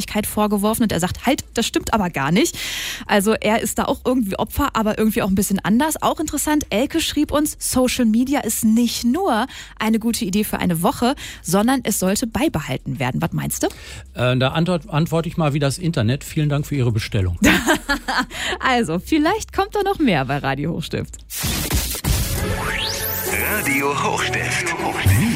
Unabhängigkeit vorgeworfen und er sagt, halt, das stimmt aber gar nicht. Also er ist da auch irgendwie Opfer, aber irgendwie auch ein bisschen anders. Auch interessant, Elke schrieb uns, Social Media ist nicht nur eine gute Idee für eine Woche, sondern es sollte beibehalten werden. Was meinst du? Da antworte ich mal wie das Internet. Vielen Dank für Ihre Bestellung. Also, vielleicht kommt da noch mehr bei Radio Hochstift. Radio Hochstift.